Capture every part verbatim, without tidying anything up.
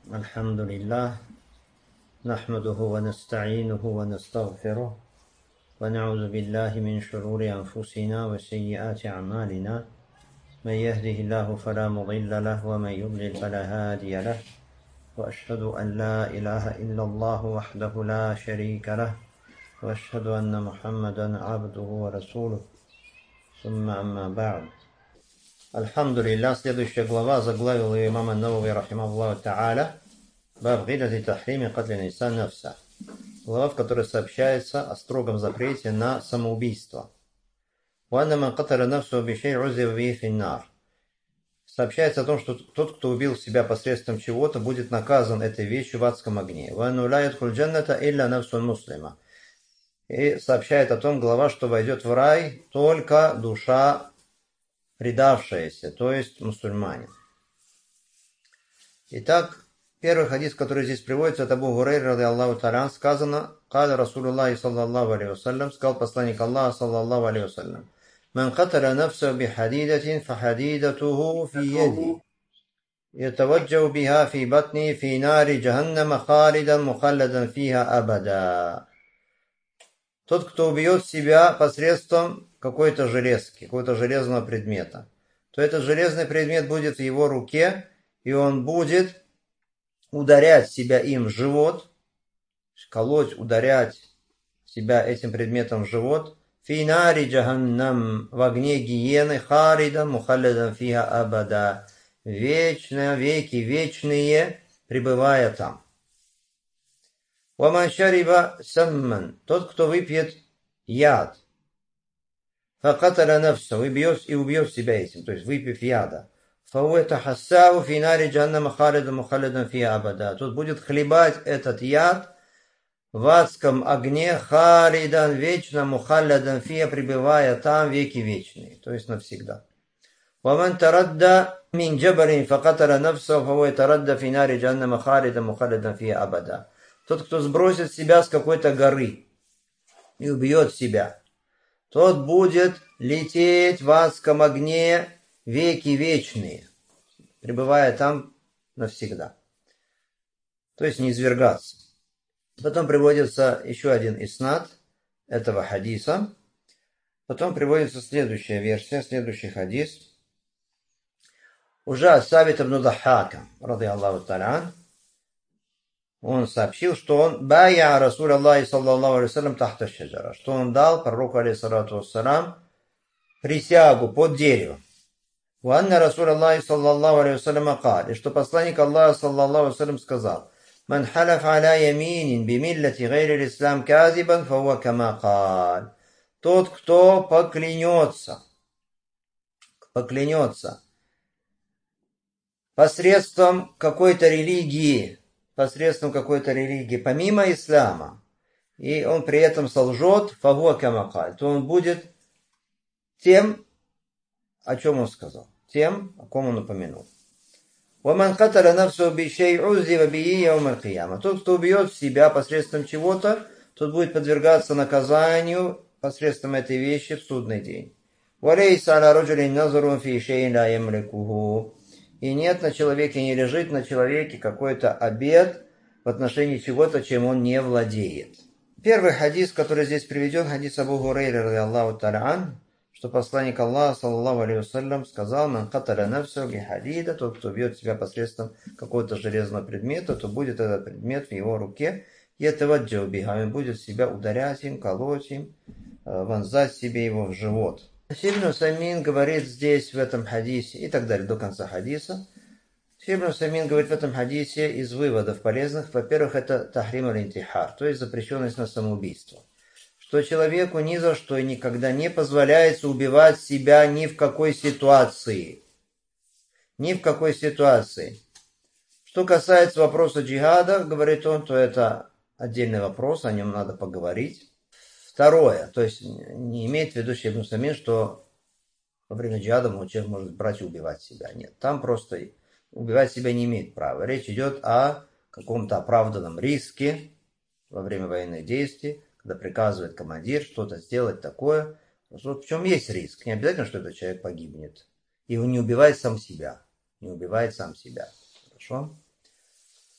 الحمد لله نحمده ونستعينه ونستغفره ونعوذ بالله من شرور أنفسنا وسيئات أعمالنا من يهده الله فلا مضل له ومن يضلل فلا هادي له وأشهد أن لا إله إلا الله وحده لا شريك له وأشهد أن محمدا عبده ورسوله ثم أما بعد. Альхамдулилля, следующая глава заглавил ее имам ан-Навави рахимахуллаху та'аля баб гидати тахрими катли инсан нафса. Глава, в которой сообщается о строгом запрете на самоубийство. Уанна ман каталя нафсу бишей узив би финнар. Сообщается о том, что тот, кто убил себя посредством чего-то, будет наказан этой вещью в адском огне. Уанну ла ядхуль джанната илля нафсун муслима. И сообщает о том глава, что войдет в рай только душа предавшаяся, то есть мусульманин. Итак, первый хадис, который здесь приводится, от Абу Гурейры, ради Аллаху та'аля, сказано: «Каля Расулуллахи саллаллаху алейхи вассалям», сказал посланник Аллаха саллаллаху алейхи вассалям: «Ман каталя нафса бихадидатин фахадидатуху фи яди, ятаваджау биха фи батни фи нари джаханнама халидан мухалладан фиха абада». Тот, кто убьет себя посредством какой-то железки, какого-то железного предмета, то этот железный предмет будет в его руке, и он будет ударять себя им в живот, колоть, ударять себя этим предметом в живот, финари джаханнам, в огне гиены, харида мухаллядан фиха абада, вечно, веки вечные, пребывая там. Ваман шариба самман, тот, кто выпьет яд, факаталя нафса, убьет и убьет себя этим, то есть выпив яда, фауэ тахассау фи нари джаханнама халидан мухаллядан фиха абада, тот будет хлебать этот яд в адском огне, халидан, вечно, мухаллядан фиха, пребывая там веки вечные, то есть навсегда. Ваман тарадда мин джабарин факаталя нафса, фауэ тарадда фи нари джаханнама халидан мухаллядан фиха абада. Тот, кто сбросит себя с какой-то горы и убьет себя, тот будет лететь в адском огне веки вечные, пребывая там навсегда. То есть не извергаться. Потом приводится еще один иснад этого хадиса. Потом приводится следующая версия, следующий хадис. Уже от Сабит ибн Дахака, ради Аллаху та'аля, он сообщил, что он бая Расуль Аллахи саллаллаху алейхи вассалям тахта шаджара, что он дал пророку алейхиссалату вассалам присягу под деревом. Уанна Расуль Аллахи саллаллаху алейхи вассалям кал, и что посланник Аллаха саллаллаху алейхи вассалям сказал: «Ман халяф аля яминин бимиллати гайри ислам казибан фауа кама кал». Тот, кто поклянется, поклянется посредством какой-то религии, посредством какой-то религии, помимо ислама, и он при этом солжет, фагуа камакаль, то он будет тем, о чем он сказал, тем, о ком он упомянул. Уаман каталя нафсу бишей уззива бии яумаль кияма. Тот, кто убьет себя посредством чего-то, тот будет подвергаться наказанию посредством этой вещи в судный день. Валейса аля раджулин назарун фи шейин ла ямликуху. И нет на человеке, не лежит на человеке какой-то обет в отношении чего-то, чем он не владеет. Первый хадис, который здесь приведен, хадис Абу Гурейры, ради Аллаху та'аля, что посланник Аллаха, саллаллаху алейхи вассалям, сказал: «Ман каталя нафса бихадида», тот, кто бьет себя посредством какого-то железного предмета, то будет этот предмет в его руке, ятаваджау биха, он будет себя ударять им, колоть им, вонзать себе его в живот. Ибн Усаймин говорит здесь, в этом хадисе, и так далее, до конца хадиса. Ибн Усаймин говорит в этом хадисе из выводов полезных. Во-первых, это тахрим аль-интихар, то есть запрещенность на самоубийство. Что человеку ни за что и никогда не позволяется убивать себя ни в какой ситуации. Ни в какой ситуации. Что касается вопроса джихада, говорит он, то это отдельный вопрос, о нем надо поговорить. Второе, то есть не имеет в виду Ибн Усаймин, что во время джихада человек может брать и убивать себя. Нет, там просто убивать себя не имеет права. Речь идет о каком-то оправданном риске во время военных действий, когда приказывает командир что-то сделать такое, в чем есть риск. Не обязательно, что этот человек погибнет. И он не убивает сам себя. Не убивает сам себя. Хорошо?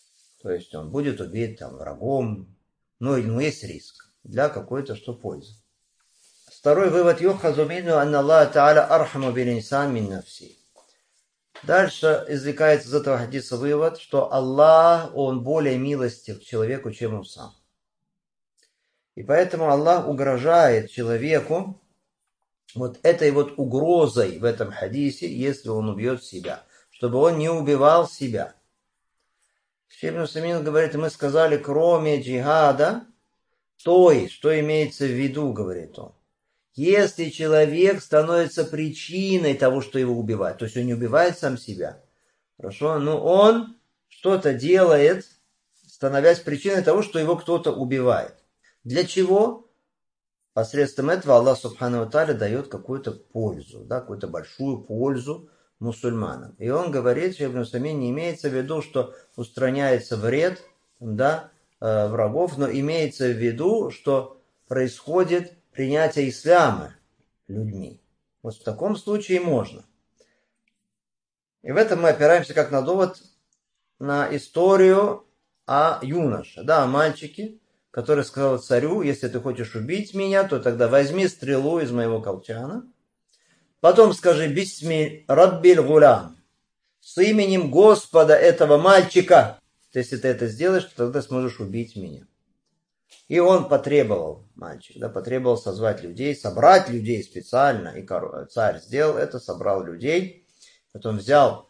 То есть он будет убит там врагом, но, но есть риск для какой-то что пользы. Второй вывод. Юхазу мину анна Аллах та'аля архаму бил инсан мин нафси. Дальше извлекается из этого хадиса вывод, что Аллах, Он более милостив к человеку, чем он сам. И поэтому Аллах угрожает человеку вот этой вот угрозой в этом хадисе, если он убьет себя, чтобы он не убивал себя. Шейх Ибн Усаймин говорит, мы сказали, кроме джихада, то есть, что имеется в виду, говорит он. Если человек становится причиной того, что его убивают, то есть он не убивает сам себя, хорошо, но он что-то делает, становясь причиной того, что его кто-то убивает. Для чего? Посредством этого Аллах Субхану ва Тааля дает какую-то пользу, да, какую-то большую пользу мусульманам. И он говорит, что Ибн Усаймин не имеется в виду, что устраняется вред, да, э, врагов, но имеется в виду, что происходит принятие ислама людьми. Вот в таком случае можно. И в этом мы опираемся как на довод на историю о юноше, да, о мальчике, который сказал царю, если ты хочешь убить меня, то тогда возьми стрелу из моего колчана, потом скажи «Бисми Раббиль Гулям», с именем Господа этого мальчика. Если ты это сделаешь, то тогда сможешь убить меня. И он потребовал, мальчик, да, потребовал созвать людей, собрать людей специально. И царь сделал это, собрал людей. Потом взял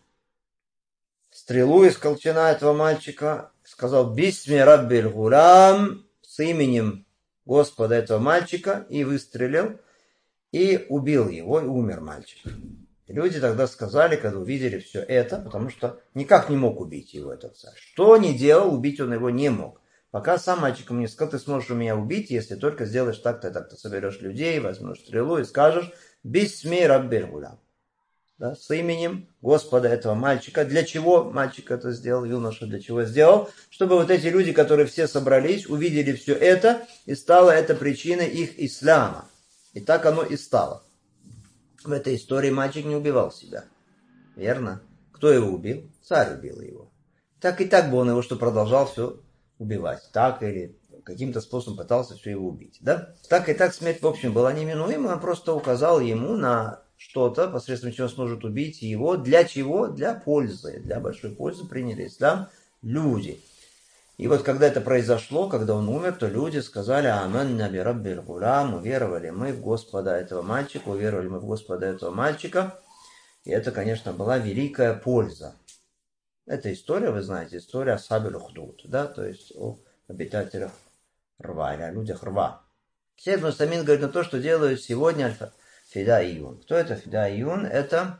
стрелу из колчана этого мальчика, сказал «Бисми Раббиль Гулям», с именем Господа этого мальчика, и выстрелил, и убил его, и умер мальчик. И люди тогда сказали, когда увидели все это, потому что никак не мог убить его этот царь. Что ни делал, убить он его не мог. Пока сам мальчик ему не сказал, ты сможешь меня убить, если только сделаешь так-то и так-то. Соберешь людей, возьмешь стрелу и скажешь «Бисми Раббиль Гулям». Да, с именем Господа этого мальчика. Для чего мальчик это сделал, юноша для чего сделал? Чтобы вот эти люди, которые все собрались, увидели все это, и стало это причиной их ислама. И так оно и стало. В этой истории мальчик не убивал себя. Верно? Кто его убил? Царь убил его. Так и так бы он его что продолжал все убивать. Так или каким-то способом пытался все его убить. Да? Так и так смерть, в общем, была неминуема. Он просто указал ему на что-то, посредством чего сможет убить его. Для чего? Для пользы. Для большой пользы приняли ислам люди. И вот когда это произошло, когда он умер, то люди сказали: «Аманна би Раббиль Гулям», уверовали мы в Господа этого мальчика, уверовали мы в Господа этого мальчика. И это, конечно, была великая польза. Эта история, вы знаете, история Асхабиль Ухдуд, да, то есть о обитателях рва, или о людях рва. Шейх Ибн Усаймин говорит на то, что делают сегодня фидаиюн. Кто это фидаиюн? Это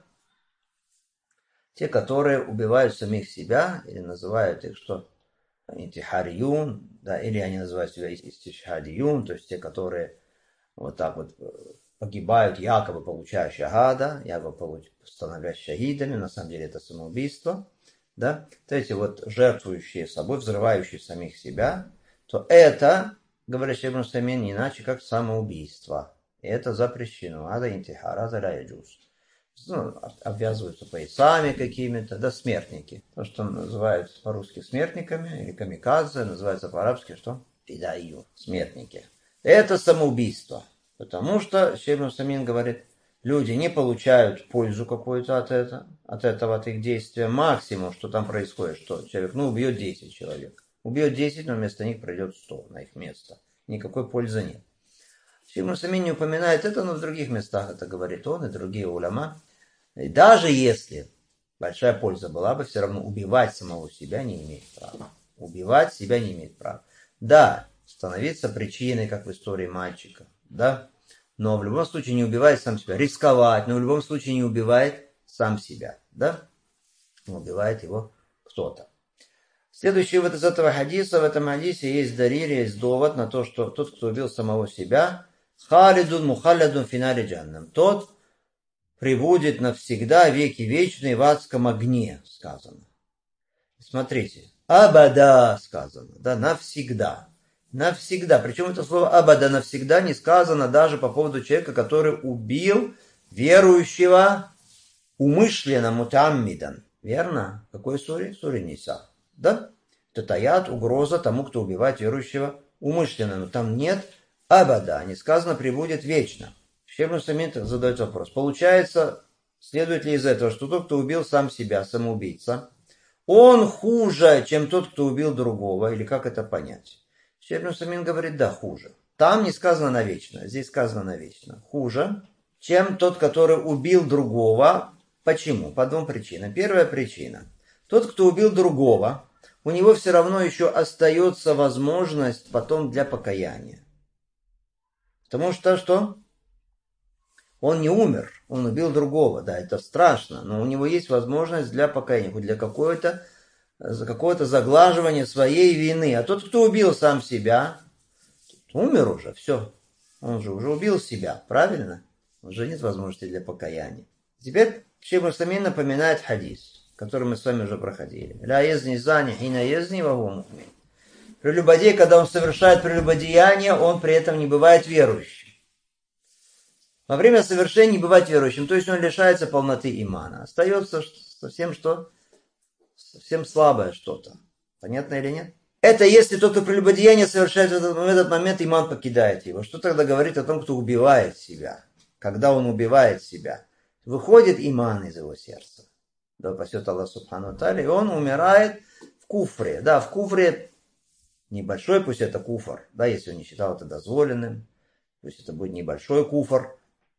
те, которые убивают самих себя, или называют их что? Интихариюн, да, или они называют себя истишхадиюн, то есть те, которые вот так вот погибают, якобы получая шахада, якобы становясь шахидами, на самом деле это самоубийство, да, то эти вот жертвующие собой, взрывающие самих себя, то это, говорит Шейх Ибн Усаймин, не иначе как самоубийство. И это запрещено. Ада интихар, ада ля яджуз. Ну, обвязываются поясами какими-то, да, смертники. То, что называют по-русски смертниками, или камикадзе, называется по-арабски что? Фидаию, смертники. Это самоубийство. Потому что, Шейх Ибн Усаймин говорит, люди не получают пользу какую-то от этого, от этого, от их действия. Максимум, что там происходит, что человек, ну, убьет десять человек. Убьет десять, но вместо них пройдет сто на их место. Никакой пользы нет. Шейх Ибн Усаймин не упоминает это, но в других местах это говорит он и другие уляма. И даже если большая польза была бы, все равно убивать самого себя не имеет права. Убивать себя не имеет права. Да, становиться причиной, как в истории мальчика, да, но в любом случае не убивает сам себя. Рисковать, но в любом случае не убивает сам себя, да, убивает его кто-то. Следующий вот из этого хадиса, в этом хадисе есть дарир, есть довод на то, что тот, кто убил самого себя, халидун мухалладун финари джаннам, тот прибудет навсегда, веки вечные в адском огне, сказано. Смотрите, абада сказано, да, навсегда. Навсегда. Причем это слово абада навсегда не сказано даже по поводу человека, который убил верующего умышленно, мутаммидан. Верно? Какой суре? Суре Ниса. Да? Это аят, угроза тому, кто убивает верующего умышленно. Но там нет абада, не сказано пребудет вечно. Шейх ибн Усаймин задает вопрос. Получается, следует ли из этого, что тот, кто убил сам себя, самоубийца, он хуже, чем тот, кто убил другого? Или как это понять? Шейх ибн Усаймин говорит, да, хуже. Там не сказано навечно, здесь сказано навечно. Хуже, чем тот, который убил другого. Почему? По двум причинам. Первая причина. Тот, кто убил другого, у него все равно еще остается возможность потом для покаяния. Потому что что? Он не умер, он убил другого. Да, это страшно, но у него есть возможность для покаяния, для какого-то какого-то заглаживания своей вины. А тот, кто убил сам себя, умер уже, все. Он же уже убил себя, правильно? Уже нет возможности для покаяния. Теперь Шейх ибн Усаймин напоминает хадис, который мы с вами уже проходили. Ля езни зани хина езни ва хуа му'мин. Прелюбодей, когда он совершает прелюбодеяние, он при этом не бывает верующим. Во время совершения не бывает верующим, то есть он лишается полноты имана. Остается совсем что? Совсем слабое что-то. Понятно или нет? Это если только прелюбодеяние совершает в этот, в этот момент, иман покидает его. Что тогда говорит о том, кто убивает себя? Когда он убивает себя, выходит иман из его сердца. Да упасет Аллах субхану ва тааля, и он умирает в куфре. Да, в куфре небольшой, пусть это куфр, да, если он не считал это дозволенным, пусть это будет небольшой куфр,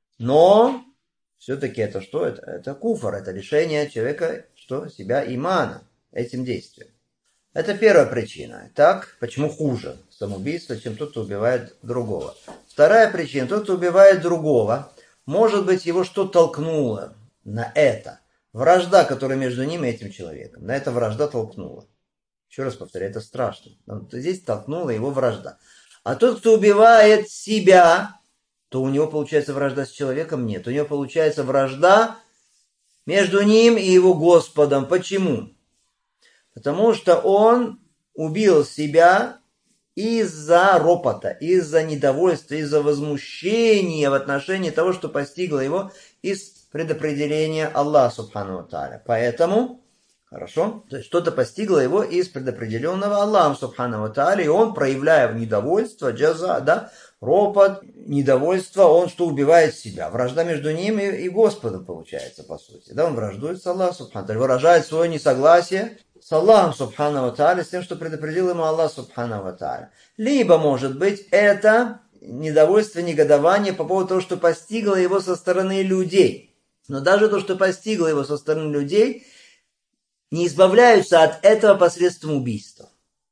но все-таки это что? Это, это куфр, это лишение человека, что? Себя имана этим действием. Это первая причина. Так, почему хуже самоубийство, чем тот, кто убивает другого? Вторая причина. Тот, кто убивает другого, может быть, его что-то толкнуло на это. Вражда, которая между ним и этим человеком. На это вражда толкнула. Еще раз повторяю, это страшно. Здесь толкнула его вражда. А тот, кто убивает себя, то у него получается вражда с человеком? Нет. У него получается вражда между ним и его Господом. Почему? Потому что он убил себя из-за ропота, из-за недовольства, из-за возмущения в отношении того, что постигло его из предопределения Аллаха субхану ва тааля. Поэтому, хорошо, то есть что-то постигло его из предопределенного Аллахом субхану ва тааля, и он, проявляя недовольство, джаза, да, ропот, недовольство, он что, убивает себя. Вражда между ним и, и Господом получается, по сути. Да, он враждует с Аллахом субхану ва тааля, выражает свое несогласие с Аллахом субхану ва тааля, с тем, что предопределил ему Аллах субхану ва тааля. Либо, может быть, это недовольство, негодование по поводу того, что постигло его со стороны людей. Но даже то, что постигло его со стороны людей, не избавляются от этого посредством убийства.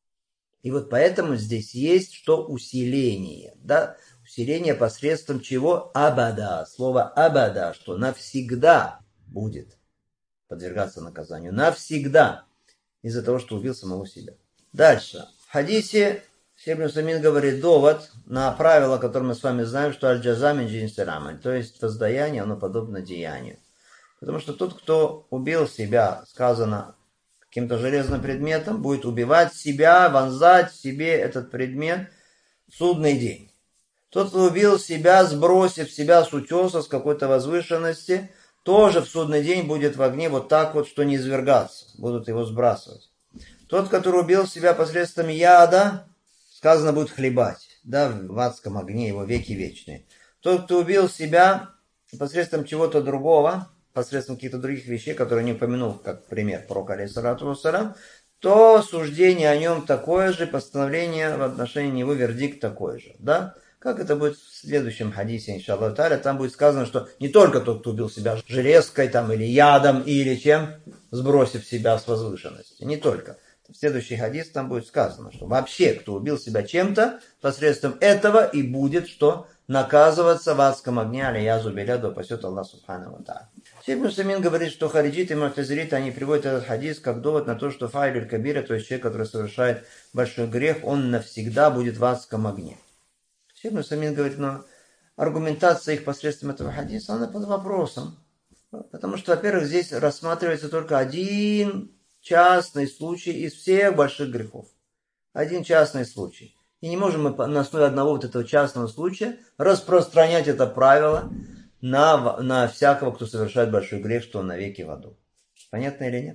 И вот поэтому здесь есть что? Усиление. Да? Усиление посредством чего? Абада. Слово абада, что навсегда будет подвергаться наказанию. Навсегда. Из-за того, что убил самого себя. Дальше. В хадисе Шейх ибн Усаймин говорит довод на правило, которое мы с вами знаем, что аль-джаза мин джинсил амаль, то есть воздаяние, оно подобно деянию. Потому что тот, кто убил себя, сказано, каким-то железным предметом, будет убивать себя, вонзать в себе этот предмет в судный день. Тот, кто убил себя, сбросив себя с утеса, с какой-то возвышенности, тоже в судный день будет в огне вот так вот, что не извергаться, будут его сбрасывать. Тот, который убил себя посредством яда, сказано, будет хлебать, да, в адском огне его веки вечные. Тот, кто убил себя посредством чего-то другого, посредством каких-то других вещей, которые не упомянул, как пример пророка алейхиссалату вассалям, то суждение о нем такое же, постановление в отношении него, вердикт такой же, да. Как это будет в следующем хадисе, иншаллаху тааля, там будет сказано, что не только тот, кто убил себя железкой, там, или ядом, или чем, сбросив себя с возвышенности, не только. В следующий хадис там будет сказано, что вообще, кто убил себя чем-то, посредством этого и будет, что наказываться в адском огне, алиязу билля, да упасет Аллах субхану ва тааля. Шейх ибн Усаймин говорит, что хариджиты и му'тазилиты, они приводят этот хадис как довод на то, что файль кабира, то есть человек, который совершает большой грех, он навсегда будет в адском огне. Шейх ибн Усаймин говорит, но аргументация их посредством этого хадиса, она под вопросом. Потому что, во-первых, здесь рассматривается только один частный случай из всех больших грехов. Один частный случай. И не можем мы на основе одного вот этого частного случая распространять это правило на, на всякого, кто совершает большой грех, что он навеки в аду. Понятно или нет?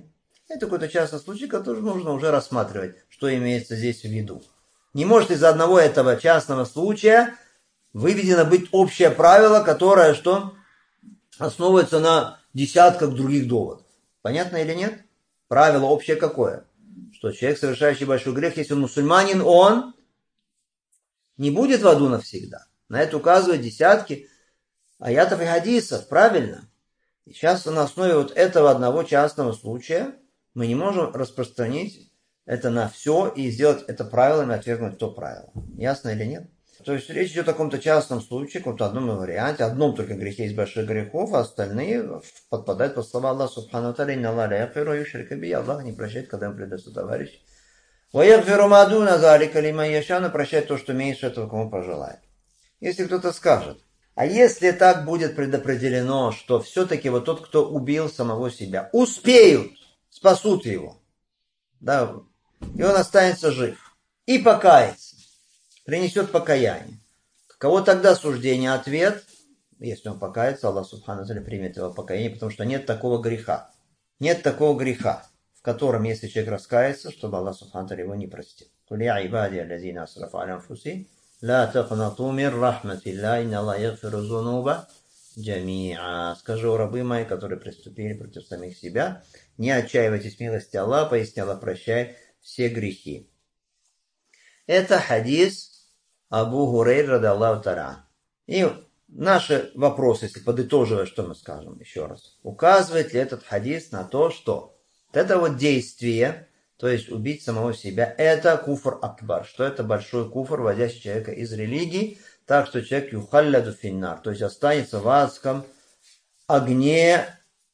Это какой-то частный случай, который нужно уже рассматривать, что имеется здесь в виду. Не может из одного этого частного случая выведено быть общее правило, которое что? Основывается на десятках других доводов. Понятно или нет? Правило общее какое? Что человек, совершающий большой грех, если он мусульманин, он не будет в аду навсегда. На это указывают десятки аятов и хадисов, правильно? И сейчас на основе вот этого одного частного случая мы не можем распространить это на все и сделать это правилом и отвергнуть то правило. Ясно или нет? То есть речь идет о каком-то частном случае, о каком-то одном варианте, одном только грехе из больших грехов, а остальные подпадают под слова Аллаха Субхану Тааля: «Инна Аллаха ла яғфиру юшрика биҳи». Аллах не прощает, когда ему предается товарищ. «Ва яғфиру ма дуна залика лиман яшаа», но прощает то, что меньше этого, кому пожелает. Если кто-то скажет: а если так будет предопределено, что все-таки вот тот, кто убил самого себя, успеют, спасут его, да, и он останется жив, и покается, принесет покаяние, каково тогда суждение? Ответ: если он покается, Аллах Субхану Тааля примет его покаяние, потому что нет такого греха. Нет такого греха, в котором, если человек раскается, чтобы Аллах Субхану Тааля его не простил. «Куль я ибади аллазина асрафу аля анфусихим ла тақнату мин рахматиллахи инна Аллаха яғфиру зунуба джамиа». Скажи, о рабы мои, которые преступили против самих себя, не отчаивайтесь милости Аллаха, поясни, Аллах прощает все грехи. Это хадис Абу Хурейра радиллаху та'аля. И наши вопросы, если подытоживая, что мы скажем еще раз, указывает ли этот хадис на то, что это вот действие, то есть убить самого себя, это куфр акбар, что это большой куфр, вводящий человека из религии, так что человек юхалляду финнар, то есть останется в адском огне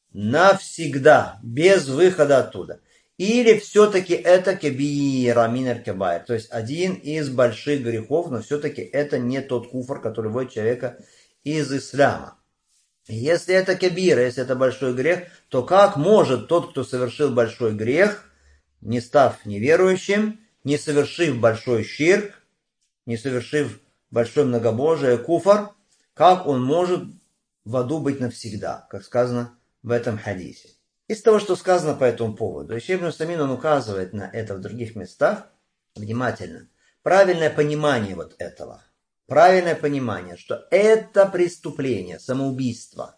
навсегда, без выхода оттуда. Или все-таки это кебира миналь кабаир, то есть один из больших грехов, но все-таки это не тот куфр, который вводит человека из ислама. Если это кебира, если это большой грех, то как может тот, кто совершил большой грех, не став неверующим, не совершив большой ширк, не совершив большое многобожие, куфр, как он может в аду быть навсегда, как сказано в этом хадисе? Из того, что сказано по этому поводу, Шейх Ибн Усаймин, он указывает на это в других местах, внимательно, правильное понимание вот этого, правильное понимание, что это преступление, самоубийство,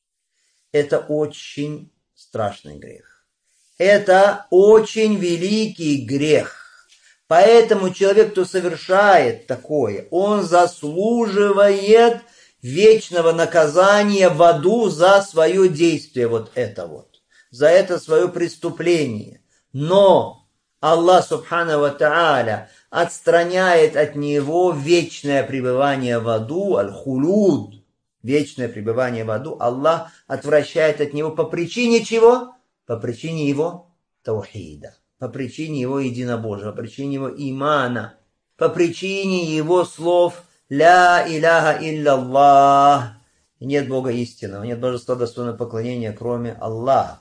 это очень страшный грех, это очень великий грех, поэтому человек, кто совершает такое, он заслуживает вечного наказания в аду за свое действие, вот это вот. За это свое преступление. Но Аллах Субхану ва Тааля отстраняет от него вечное пребывание в аду, аль-хулуд, вечное пребывание в аду. Аллах отвращает от него по причине чего? По причине его таухида, по причине его единобожия, по причине его имана, по причине его слов «Ля иляха илляллах». Нет Бога истинного, нет божества достойного поклонения, кроме Аллаха.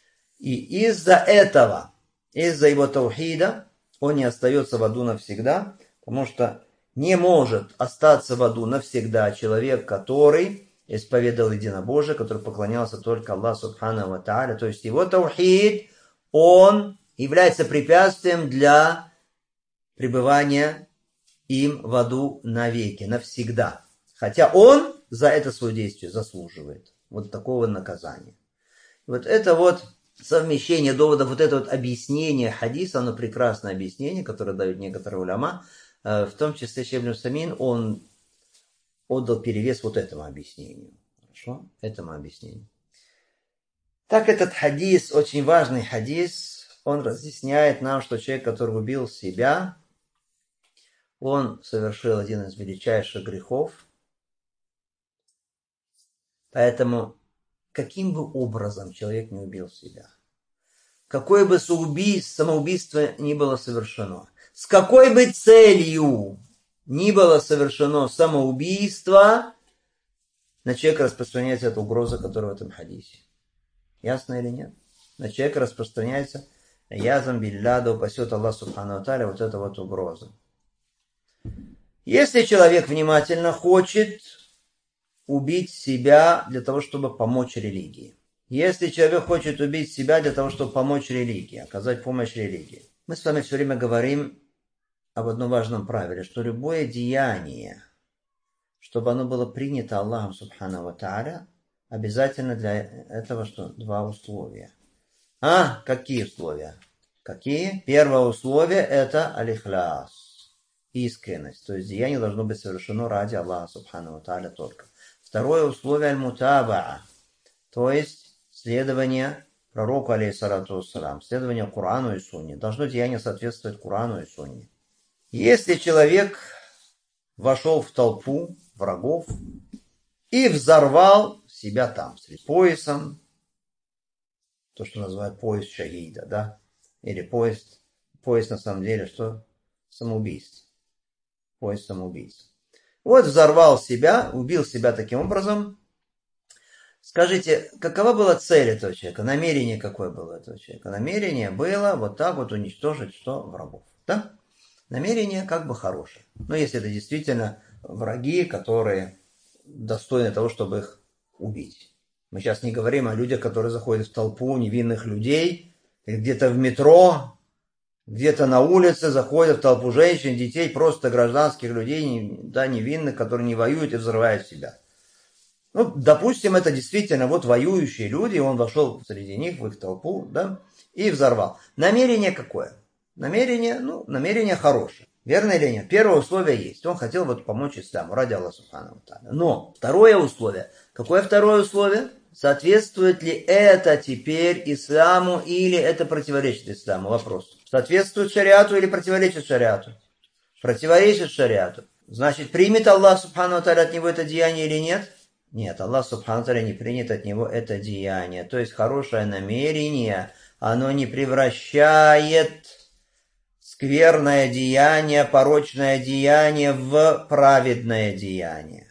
И из-за этого, из-за его таухида, он не остается в аду навсегда, потому что не может остаться в аду навсегда человек, который исповедовал единобожие, который поклонялся только Аллаху Субхану ва Тааля. То есть его таухид, он является препятствием для пребывания им в аду навеки, навсегда. Хотя он за это свое действие заслуживает вот такого наказания. Вот это вот совмещение доводов, вот это вот объяснение хадиса, оно прекрасное объяснение, которое дают некоторые уляма, в том числе Шейх Ибн Усаймин, он отдал перевес вот этому объяснению. Хорошо? Этому объяснению. Так этот хадис, очень важный хадис, он разъясняет нам, что человек, который убил себя, он совершил один из величайших грехов. Поэтому каким бы образом человек не убил себя, какое бы самоубийство ни было совершено, с какой бы целью ни было совершено самоубийство, на человека распространяется эта угроза, которая в этом хадисе. Ясно или нет? На человека распространяется язам билля, да упасет Аллах Субхану ва Тааля, вот эта вот угроза. Если человек внимательно хочет убить себя для того, чтобы помочь религии. Если человек хочет убить себя для того, чтобы помочь религии, оказать помощь религии. Мы с вами все время говорим об одном важном правиле, что любое деяние, чтобы оно было принято Аллахом Субхану ва Тааля, обязательно для этого что? Два условия. А, какие условия? Какие? Первое условие это аль-ихляс, искренность. То есть деяние должно быть совершено ради Аллаха Субхану ва Тааля только. Второе условие аль-мутабаа, то есть следование пророку, алейхиссалату вассалам, следование Корану и Сунне. Должно деяние соответствовать Корану и Сунне. Если человек вошел в толпу врагов и взорвал себя там, с поясом, то, что называют пояс шахида, да, или пояс, пояс на самом деле, что? Самоубийство. Пояс самоубийства. Вот взорвал себя, убил себя таким образом. Скажите, какова была цель этого человека? Намерение какое было этого человека? Намерение было вот так вот уничтожить что? Врагов. Да? Намерение как бы хорошее. Но если это действительно враги, которые достойны того, чтобы их убить. Мы сейчас не говорим о людях, которые заходят в толпу невинных людей, или где-то в метро, где-то на улице заходят в толпу женщин, детей, просто гражданских людей, да, невинных, которые не воюют и взрывают себя. Ну, допустим, это действительно вот воюющие люди, он вошел среди них, в их толпу, да, и взорвал. Намерение какое? Намерение, ну, намерение хорошее. Верно или нет? Первое условие есть. Он хотел вот помочь исламу ради Аллаха Субхану ва Тааля. Но второе условие. Какое второе условие? Соответствует ли это теперь исламу или это противоречит исламу? Вопрос. Соответствует шариату или противоречит шариату? Противоречит шариату. Значит, примет Аллах Субхану ва Тааля от него это деяние или нет? Нет, Аллах Субхану ва Тааля не принят от него это деяние. То есть хорошее намерение, оно не превращает скверное деяние, порочное деяние в праведное деяние.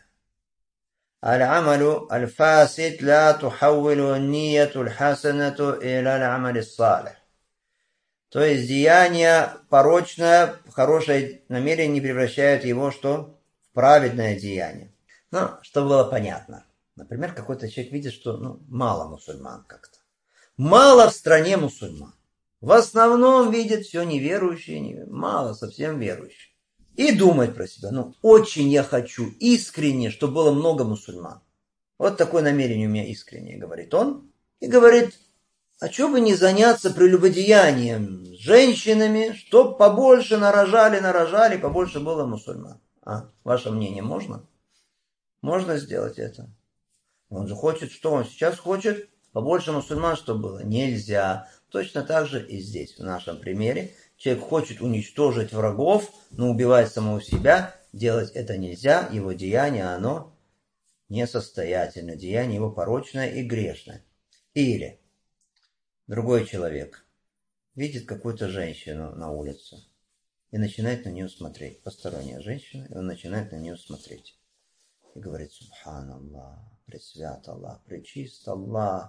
Аль-амалю аль-фасид ла тухаввилу нияту аль-хасанату иля аль-амали салих. То есть деяние порочное, хорошее намерение не превращает его что? В праведное деяние. Ну, чтобы было понятно. Например, какой-то человек видит, что ну, мало мусульман как-то. Мало в стране мусульман. В основном видит все неверующие, мало совсем верующих. И думает про себя, ну, очень я хочу искренне, чтобы было много мусульман. Вот такое намерение у меня искреннее, говорит он. И говорит, а что бы не заняться прелюбодеянием с женщинами, чтоб побольше нарожали, нарожали, побольше было мусульман. А, ваше мнение, можно? Можно сделать это? Он же хочет, что он сейчас хочет? Побольше мусульман, чтобы было? Нельзя. Точно так же и здесь, в нашем примере. Человек хочет уничтожить врагов, но убивать самого себя. Делать это нельзя. Его деяние, оно несостоятельно. Деяние его порочное и грешное. Или другой человек видит какую-то женщину на улице и начинает на нее смотреть. Посторонняя женщина, и он начинает на нее смотреть. И говорит, Субханаллах, пресвят Аллах, пречист Аллах.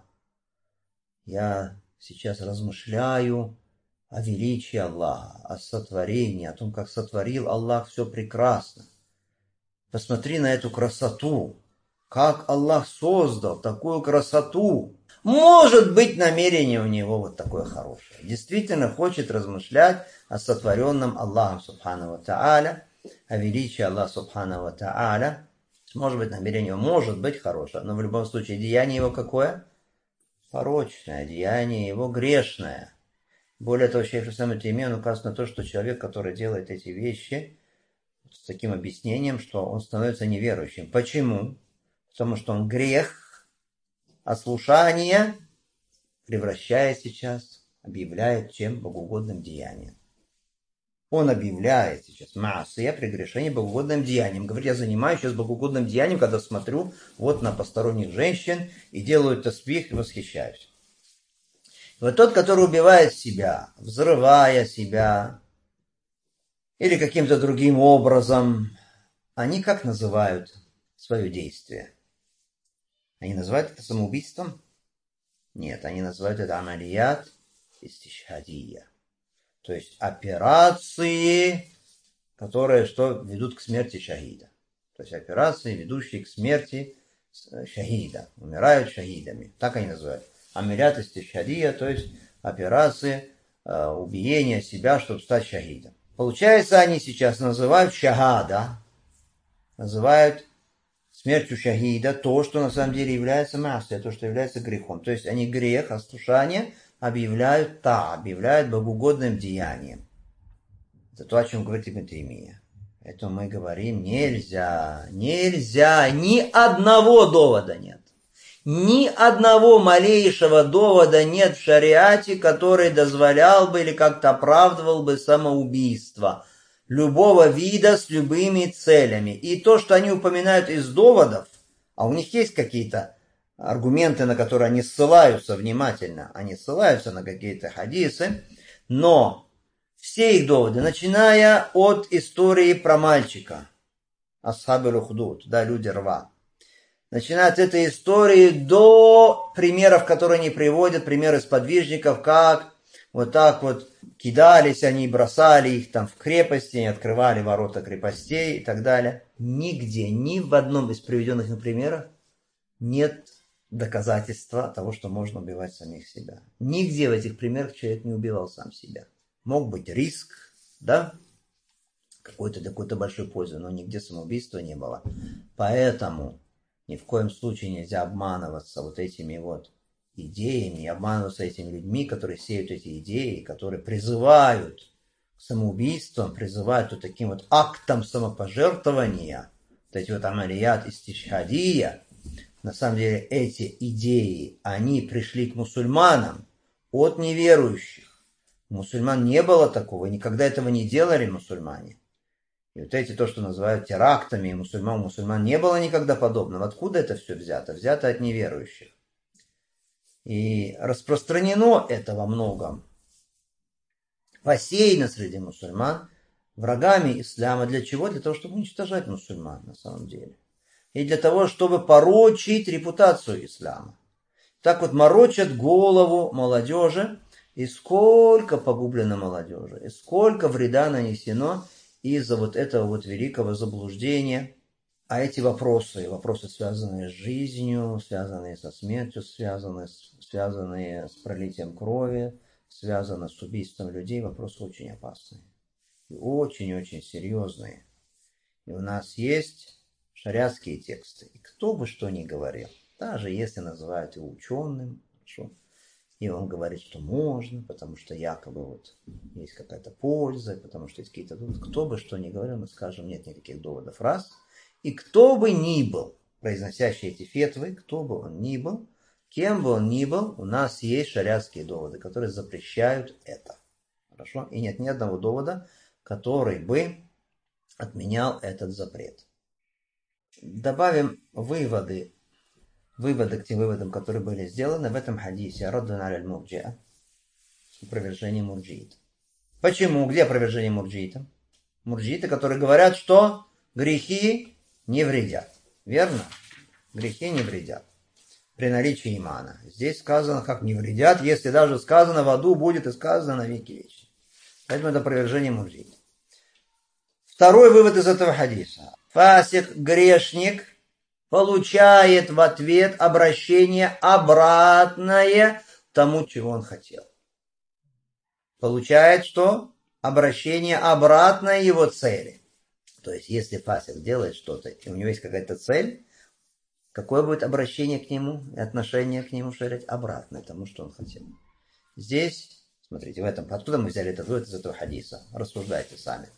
Я сейчас размышляю о величии Аллаха, о сотворении, о том, как сотворил Аллах все прекрасно. Посмотри на эту красоту. Как Аллах создал такую красоту. Может быть, намерение у него вот такое хорошее. Действительно хочет размышлять о сотворенном Аллахом Субхану ва Тааля, о величии Аллаха Субхану ва Тааля. Может быть, намерение может быть хорошее, но в любом случае деяние его какое? Порочное, деяние его грешное. Более того, Шейх Ислам ибн Таймия указывает на то, что человек, который делает эти вещи с таким объяснением, что он становится неверующим. Почему? Потому что он грех, ослушание превращает сейчас, объявляет чем богоугодным деянием. Он объявляет сейчас маасия, прегрешение богоугодным деянием. Говорит, я занимаюсь сейчас богоугодным деянием, когда смотрю вот на посторонних женщин и делаю тасбих и восхищаюсь. И вот тот, который убивает себя, взрывая себя или каким-то другим образом, они как называют свое действие? Они называют это самоубийством? Нет, они называют это амалият истишхадия. То есть операции, которые что ведут к смерти шахида. То есть операции, ведущие к смерти шахида. Умирают шахидами. Так они называют. Амилят истишхадия, то есть операции э, убиения себя, чтобы стать шахидом. Получается, они сейчас называют шахада, называют смертью шахида то, что на самом деле является маасия, то, что является грехом. То есть они грех, ослушание объявляют та, объявляют богоугодным деянием. Это то, о чем говорит Ибн Таймия. Поэтому мы говорим, нельзя, нельзя, ни одного довода нет. Ни одного малейшего довода нет в шариате, который дозволял бы или как-то оправдывал бы самоубийство любого вида с любыми целями. И то, что они упоминают из доводов, а у них есть какие-то аргументы, на которые они ссылаются внимательно, они ссылаются на какие-то хадисы, но все их доводы, начиная от истории про мальчика, Асхаб аль-Ухдуд, да, люди рва, начиная от этой истории до примеров, которые они приводят, примеры сподвижников, как вот так вот кидались они, бросали их там в крепости, они открывали ворота крепостей и так далее. Нигде, ни в одном из приведенных им примеров нет доказательства того, что можно убивать самих себя. Нигде в этих примерах человек не убивал сам себя. Мог быть риск, да, какой-то какой-то большой пользы, но нигде самоубийства не было. Поэтому ни в коем случае нельзя обманываться вот этими вот идеями, не обманываться этими людьми, которые сеют эти идеи, которые призывают к самоубийствам, призывают вот таким вот актам самопожертвования, вот эти вот амалият истишхадия. На самом деле эти идеи, они пришли к мусульманам от неверующих. У мусульман не было такого, никогда этого не делали мусульмане. И вот эти, то, что называют терактами, мусульман, у мусульман не было никогда подобного. Откуда это все взято? Взято от неверующих. И распространено это во многом, посеяно среди мусульман врагами ислама. Для чего? Для того, чтобы уничтожать мусульман на самом деле. И для того, чтобы порочить репутацию ислама. Так вот морочат голову молодежи, и сколько погублено молодежи, и сколько вреда нанесено из-за вот этого вот великого заблуждения. А эти вопросы, вопросы, связанные с жизнью, связанные со смертью, связанные с, связанные с пролитием крови, связанные с убийством людей, вопросы очень опасные. И очень-очень серьезные. И у нас есть шариатские тексты. И кто бы что ни говорил, даже если называют его ученым, хорошо, и он говорит, что можно, потому что якобы вот есть какая-то польза, потому что есть какие-то доводы. Кто бы что ни говорил, мы скажем, нет никаких доводов. Раз. И кто бы ни был, произносящий эти фетвы, кто бы он ни был, кем бы он ни был, у нас есть шариатские доводы, которые запрещают это. Хорошо? И нет ни одного довода, который бы отменял этот запрет. Добавим выводы. Выводы к тем выводам, которые были сделаны в этом хадисе. Раддан аль-Мурджиа. Опровержение мурджиита. Почему? Где опровержение мурджиита? Мурджииты, которые говорят, что грехи не вредят. Верно? Грехи не вредят. При наличии имана. Здесь сказано, как не вредят, если даже сказано в аду будет и сказано на веки вечные. Поэтому это опровержение мурджиита. Второй вывод из этого хадиса. Фасик, грешник, получает в ответ обращение обратное тому, чего он хотел. Получает что? Обращение обратное его цели. То есть, если фасик делает что-то, и у него есть какая-то цель, какое будет обращение к нему и отношение к нему шарить? Обратное тому, что он хотел. Здесь, смотрите, в этом, откуда мы взяли этот вывод из этого хадиса? Рассуждайте сами.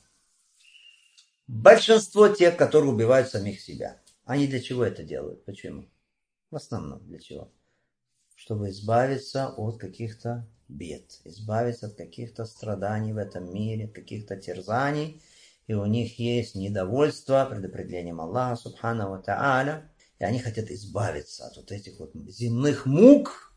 Большинство тех, которые убивают самих себя, они для чего это делают? Почему? В основном для чего? Чтобы избавиться от каких-то бед, избавиться от каких-то страданий в этом мире, от каких-то терзаний. И у них есть недовольство предопределением Аллаха, субхану ва тааля. И они хотят избавиться от вот этих вот земных мук.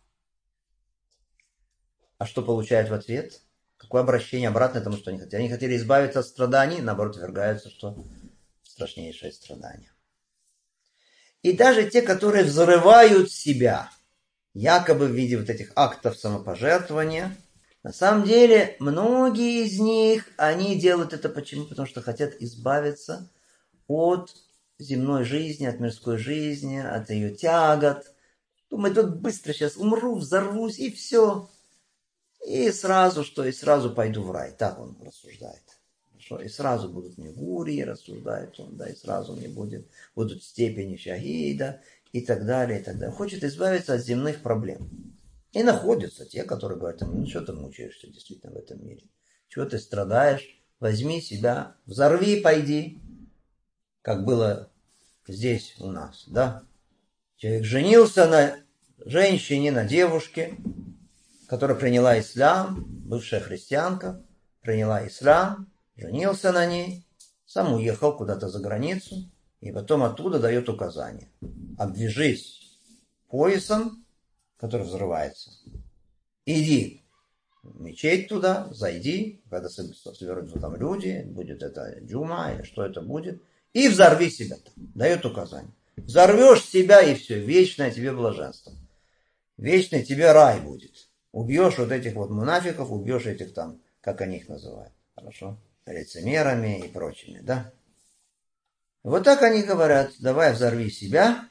А что получают в ответ? Какое обращение обратно тому, что они хотели? Они хотели избавиться от страданий, наоборот, ввергаются что? В страшнейшее страдание. И даже те, которые взрывают себя, якобы в виде вот этих актов самопожертвования, на самом деле, многие из них, они делают это почему? Потому что хотят избавиться от земной жизни, от мирской жизни, от ее тягот. Думает, вот быстро сейчас умру, взорвусь, и все. И сразу что, и сразу пойду в рай. Так он рассуждает. Хорошо? И сразу будут мне гурии, рассуждает он, да, и сразу мне будет, будут степени шахида, и так далее, и так далее. Хочет избавиться от земных проблем. И находятся те, которые говорят, ну что ты мучаешься действительно в этом мире? Чего ты страдаешь? Возьми себя, взорви, пойди. Как было здесь у нас, да? Человек женился на женщине, на девушке, которая приняла ислам, бывшая христианка, приняла ислам, женился на ней, сам уехал куда-то за границу, и потом оттуда дает указание. Обвяжись поясом, который взрывается. Иди в мечеть туда, зайди, когда соберутся там люди, будет это джума или что это будет, и взорви себя там. Дает указание. Взорвешь себя, и все, вечное тебе блаженство. Вечный тебе рай будет. Убьешь вот этих вот мунафиков, убьешь этих там, как они их называют, хорошо? Лицемерами и прочими, да? Вот так они говорят, давай взорви себя,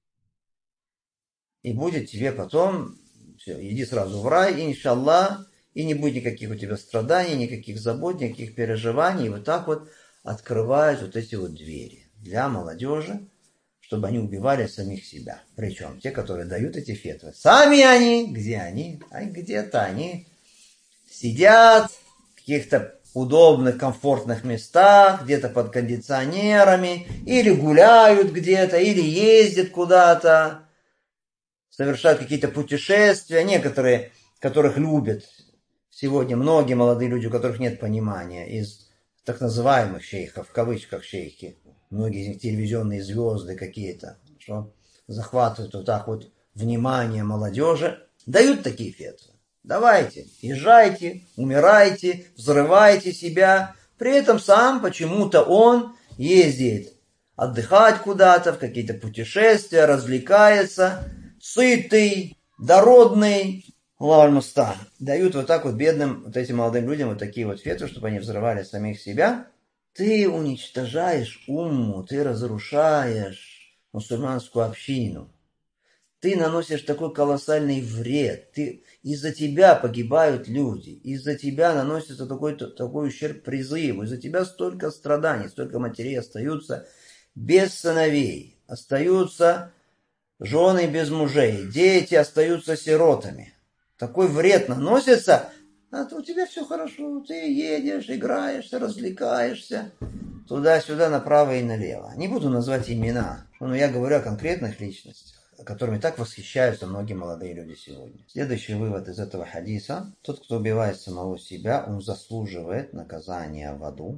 и будет тебе потом, все, иди сразу в рай, иншаллах, и не будет никаких у тебя страданий, никаких забот, никаких переживаний. И вот так вот открывают вот эти вот двери для молодежи, чтобы они убивали самих себя. Причем те, которые дают эти фетвы. Сами они, где они? А где-то они сидят в каких-то удобных, комфортных местах, где-то под кондиционерами, или гуляют где-то, или ездят куда-то, совершают какие-то путешествия. Некоторые, которых любят сегодня многие молодые люди, у которых нет понимания, из так называемых шейхов, в кавычках шейхи, многие из них телевизионные звезды какие-то, что захватывают вот так вот внимание молодежи, дают такие фетвы. Давайте, езжайте, умирайте, взрывайте себя. При этом сам почему-то он ездит отдыхать куда-то, в какие-то путешествия, развлекается, сытый, дородный. Аллаху дают вот так вот бедным, вот этим молодым людям вот такие вот фетвы, чтобы они взрывали самих себя. Ты уничтожаешь умму, ты разрушаешь мусульманскую общину. Ты наносишь такой колоссальный вред. Ты, из-за тебя погибают люди. Из-за тебя наносится такой, такой ущерб призыву. Из-за тебя столько страданий, столько матерей остаются без сыновей. Остаются жены без мужей. Дети остаются сиротами. Такой вред наносится, а то у тебя все хорошо. Ты едешь, играешься, развлекаешься. Туда-сюда, направо и налево. Не буду назвать имена, но я говорю о конкретных личностях, которыми так восхищаются многие молодые люди сегодня. Следующий вывод из этого хадиса. Тот, кто убивает самого себя, он заслуживает наказания в аду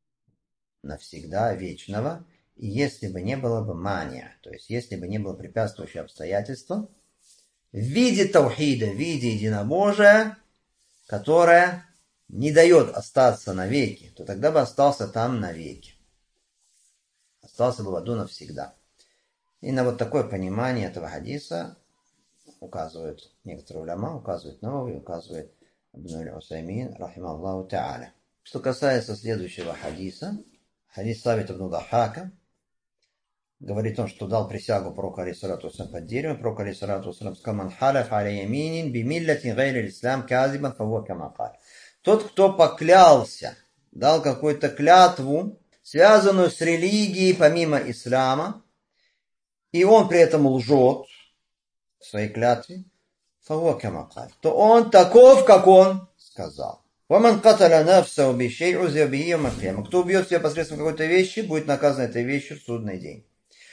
навсегда, вечного. И если бы не было бы мания, то есть если бы не было препятствующего обстоятельства, в виде таухида, в виде единобожия, которое не дает остаться навеки, то тогда бы остался там навеки. Остался бы в аду навсегда. И на вот такое понимание этого хадиса указывают некоторые уляма, указывают Навави, указывает Ибн Усаймин, рахималлаху та'аля. Что касается следующего хадиса, хадис Сабит ибн Дахака, говорит он, что дал присягу пророку алейхиссалату вассалям под деревом. Пророк алейхиссалату вассалям сказал: «Ман халяф аля яминин бимиллятин гайри ислам казибан фавуа кама каль». Тот, кто поклялся, дал какую-то клятву, связанную с религией помимо ислама, и он при этом лжет в своей клятве, фавуа кама каль, то он таков, как он сказал. «Ваман каталя нафсау бишей узя би йом аль-кияма». Кто убьет себя посредством какой-то вещи, будет наказан этой вещью в судный день.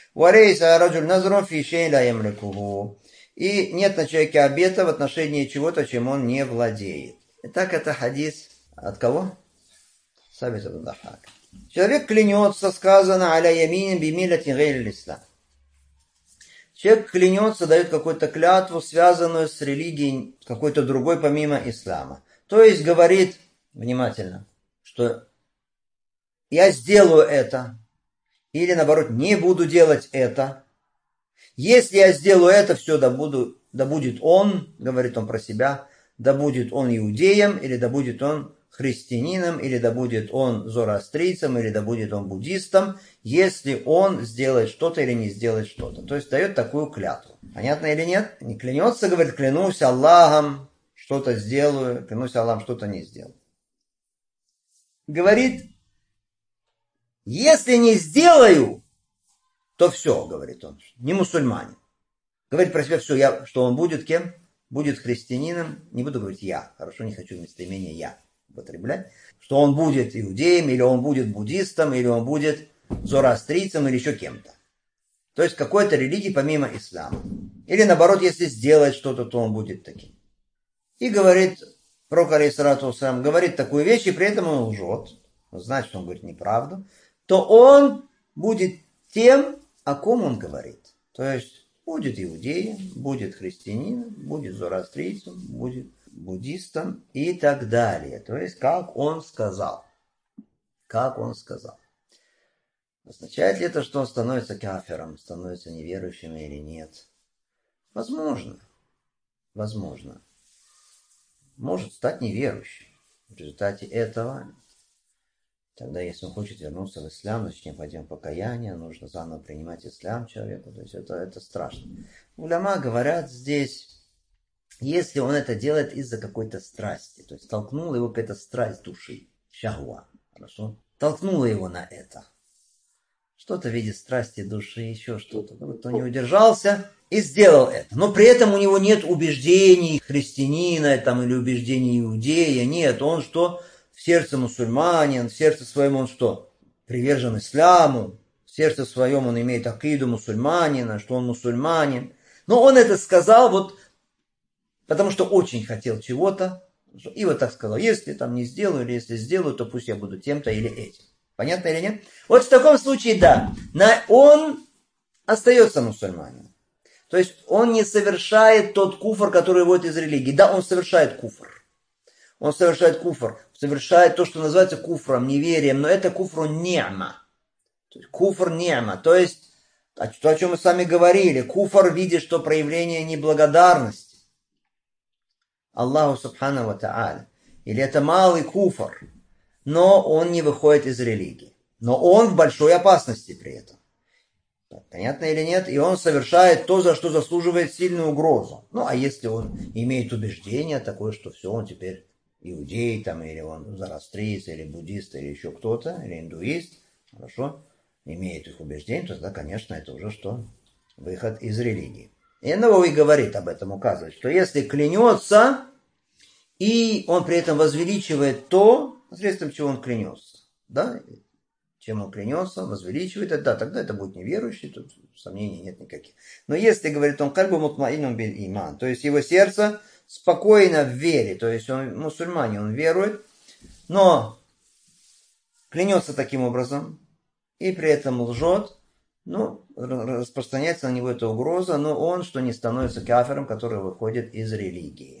И нет на человеке обета в отношении чего-то, чем он не владеет. Итак, это хадис от кого? Сабит ибн Дахак. Человек клянется, сказано, аля яминин бимиллятин гайри ислам. Человек клянется, дает какую-то клятву, связанную с религией какой-то другой, помимо ислама. То есть говорит, внимательно, что я сделаю это, или наоборот, не буду делать это. Если я сделаю это, все, да, буду, да будет он, говорит он про себя, да будет он иудеем, или да будет он христианином, или да будет он зороастрийцем, или да будет он буддистом, если он сделает что-то или не сделает что-то. То есть дает такую клятву. Понятно или нет? Не клянется, говорит, клянусь Аллахом, что-то сделаю, клянусь Аллахом, что-то не сделаю. Говорит, если не сделаю, то все, говорит он, не мусульманин. Говорит про себя все, я, что он будет кем? Будет христианином, не буду говорить я, хорошо, не хочу местоимение я употреблять, что он будет иудеем, или он будет буддистом, или он будет зороастрийцем, или еще кем-то. То есть какой-то религии помимо ислама. Или наоборот, если сделает что-то, то он будет таким. И говорит, пророк алейхиссалату вассалям говорит такую вещь, и при этом он лжет, он знает, что он говорит неправду, то он будет тем, о ком он говорит. То есть будет иудеем, будет христианином, будет зороастрийцем, будет буддистом и так далее. То есть, как он сказал. Как он сказал. Означает ли это, что он становится кафиром, становится неверующим или нет? Возможно. Возможно. Может стать неверующим. В результате этого, тогда, если он хочет вернуться в ислам, значит, необходимо покаяние, нужно заново принимать ислам человеку. То есть это, это страшно. Уляма говорят здесь, если он это делает из-за какой-то страсти, то есть толкнула его какая-то страсть души, шахва, хорошо? Толкнула его на это. Что-то в виде страсти души, еще что-то. Вот он не удержался и сделал это. Но при этом у него нет убеждений христианина там, или убеждений иудея. Нет, он что? В сердце мусульманин, в сердце своем он что? Привержен исламу. В сердце своем он имеет акиду мусульманина, что он мусульманин. Но он это сказал вот потому что очень хотел чего-то. И вот так сказал, если там не сделаю, или если сделаю, то пусть я буду тем-то или этим. Понятно или нет? Вот в таком случае, да, он остается мусульманином. То есть он не совершает тот куфр, который выводит из религии. Да, он совершает куфр. Он совершает куфр. Совершает то, что называется куфром, неверием. Но это куфру ни'ма. Куфр ни'ма. То есть, то, о чем мы с вами говорили. Куфр в виде, что проявление неблагодарности Аллаху субхану ва тааля. Или это малый куфр. Но он не выходит из религии. Но он в большой опасности при этом. Понятно или нет? И он совершает то, за что заслуживает сильную угрозу. Ну, а если он имеет убеждение такое, что все, он теперь иудей, там, или он зороастрийец, или буддист, или еще кто-то, или индуист, хорошо, имеет их убеждение, то тогда, конечно, это уже что? Выход из религии. И Навави говорит об этом, указывает, что если клянется, и он при этом возвеличивает то, посредством чего он клянется, да, чем он клянется, возвеличивает это, да, тогда это будет неверующий, тут сомнений нет никаких. Но если, говорит он, кальбу мутмаинум биль иман, то есть его сердце спокойно в вере, то есть он мусульманин, он верует, но клянется таким образом и при этом лжет, ну, распространяется на него эта угроза, но он, что не становится кафиром, который выходит из религии.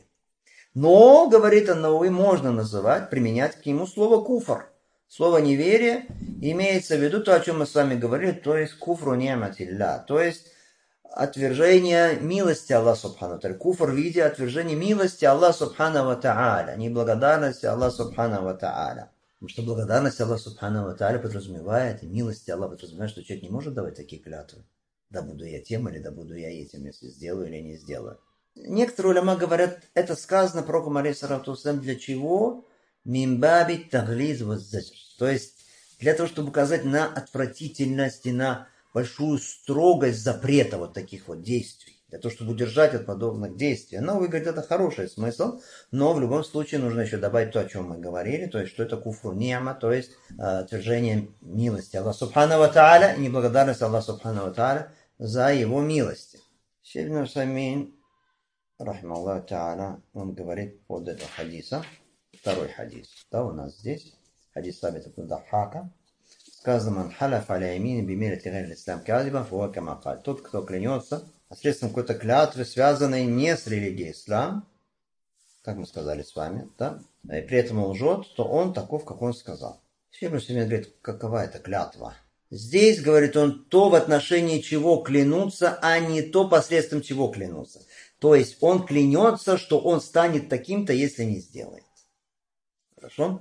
Но, говорит Ан-Навави, можно называть, применять к нему слово куфр. Слово неверие имеется в виду то, о чем мы с вами говорили, то есть куфру ни'матилля, то есть отвержение милости Аллаха субхану ва тааля. Куфр в виде отвержения милости Аллаха субхану ва тааля, неблагодарности Аллаха субхану ва тааля. Потому что благодарность Аллаха субхану ва тааля подразумевает, и милости Аллаха подразумевает, что человек не может давать такие клятвы. Да буду я тем или да буду я этим, если сделаю или не сделаю. Некоторые уляма говорят, это сказано пророком алейхиссалату вассалям для чего? Мимбаби таглиз ваззаджр. То есть для того, чтобы указать на отвратительность и на большую строгость запрета вот таких вот действий. Для того, чтобы удержать от подобных действий. Но, вы говорите, это хороший смысл, но в любом случае нужно еще добавить то, о чем мы говорили, то есть, что это куфру ни'ма, то есть отвержение милости Аллаха субхану ва тааля и неблагодарность Аллаха субхану ва тааля за его милости. Шейх ибн Усаймин, рахималлаху тааля, он говорит под это хадиса, второй хадис, да, у нас здесь, хадис Сабита ибн Дахака, сказано, ман халяф аля ямини бимиллати гайри ислам казибан фахуа кама каль. Тот, кто клянется посредством какой-то клятвы, связанной не с религией ислам, как мы сказали с вами, да, и при этом он лжет, то он таков, как он сказал. Шейх ибн Усаймин говорит, какова эта клятва? Здесь, говорит он, то, в отношении чего клянутся, а не то, посредством чего клянутся. То есть он клянется, что он станет таким-то, если не сделает. Хорошо?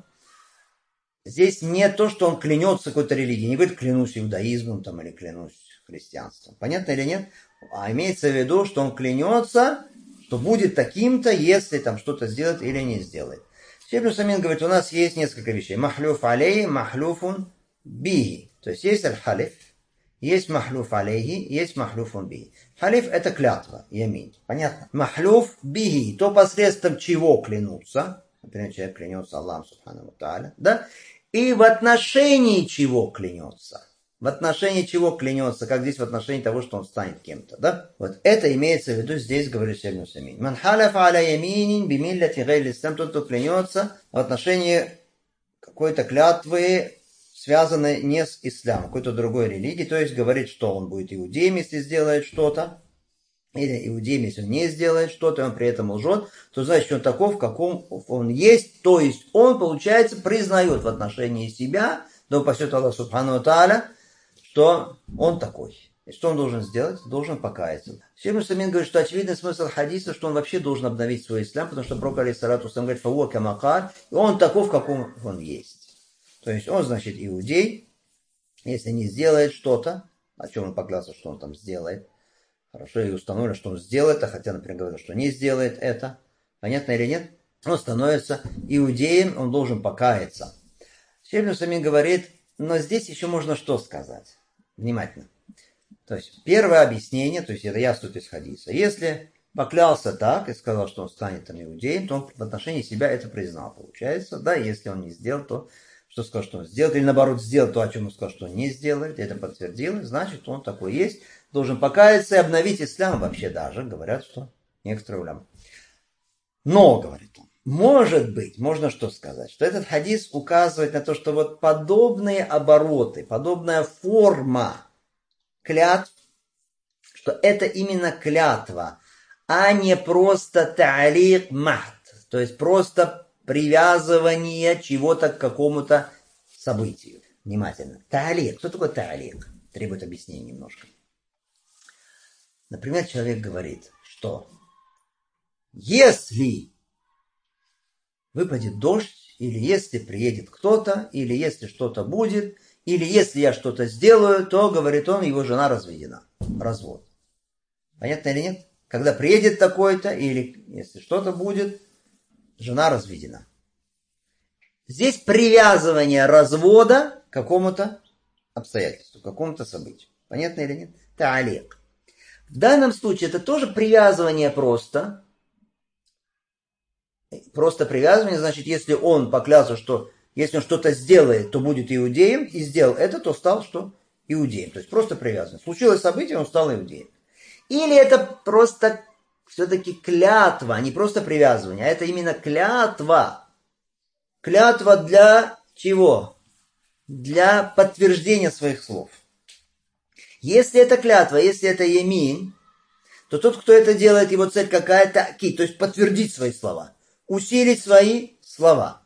Здесь не то, что он клянется какой-то религией. Не говорит, клянусь иудаизмом там, или клянусь христианством. Понятно или нет? А имеется в виду, что он клянется, что будет таким-то, если там что-то сделает или не сделает. Шейх ибн Усаймин говорит, у нас есть несколько вещей. Махлюф алей, махлюфун биги. То есть есть аль-халиф, есть махлюф алейхи, есть махлюфун биги. Халиф это клятва, ямин. Понятно? Махлюф биги, то посредством чего клянутся. Например, человек клянется Аллахом субхану ва тааля, да? И в отношении чего клянется. В отношении чего клянется, как здесь в отношении того, что он станет кем-то, да? Вот это имеется в виду здесь, говорит Шейх ибн Усаймин. Ман халяфа аля яминин бимиллати гайри ислам, тот, кто клянется в отношении какой-то клятвы, связанной не с исламом, какой-то другой религии, то есть говорит, что он будет иудеем, если сделает что-то, или иудеем, если он не сделает что-то, и он при этом лжет, то значит, он таков, каком он есть, то есть он, получается, признает в отношении себя, да упасет Аллах субхану ва тааля, что он такой. И что он должен сделать? Должен покаяться. Шейх ибн Усаймин говорит, что очевидный смысл хадиса, что он вообще должен обновить свой ислам, потому что пророк алейхиссалату вассалям говорит, фауа кама каль, и он таков, каком он есть. То есть он, значит, иудей, если не сделает что-то, о чем он поклялся, что он там сделает, хорошо, и установлено, что он сделает это, хотя, например, говорил, что не сделает это, понятно или нет, он становится иудеем, он должен покаяться. Шейх ибн Усаймин говорит, но здесь еще можно что сказать? Внимательно. То есть, первое объяснение, то есть это ясно из хадиса. Если поклялся так и сказал, что он станет там иудеем, то он в отношении себя это признал, получается. Да, если он не сделал, то что сказал, что он сделает, или наоборот сделал то, о чем он сказал, что он не сделает, это подтвердил, значит, он такой есть, должен покаяться и обновить ислам вообще даже, говорят, что некоторые уляма. Но, говорит он, может быть, можно что сказать, что этот хадис указывает на то, что вот подобные обороты, подобная форма клятв, что это именно клятва, а не просто та'лик махт, то есть просто привязывание чего-то к какому-то событию. Внимательно. Та'лик. Что такое та'лик? Требует объяснения немножко. Например, человек говорит, что если выпадет дождь, или если приедет кто-то, или если что-то будет, или если я что-то сделаю, то, говорит он, его жена разведена. Развод. Понятно или нет? Когда приедет такой-то, или если что-то будет, жена разведена. Здесь привязывание развода к какому-то обстоятельству, к какому-то событию. Понятно или нет? Та'лик. В данном случае это тоже привязывание просто. Просто привязывание, значит, если он поклялся, что если он что-то сделает, то будет иудеем, и сделал это, то стал что? Иудеем. То есть просто привязывание. Случилось событие, он стал иудеем. Или это просто все-таки клятва, а не просто привязывание, а это именно клятва. Клятва для чего? Для подтверждения своих слов. Если это клятва, если это ямин, то тот, кто это делает, его цель какая-то, то есть подтвердить свои слова, усилить свои слова.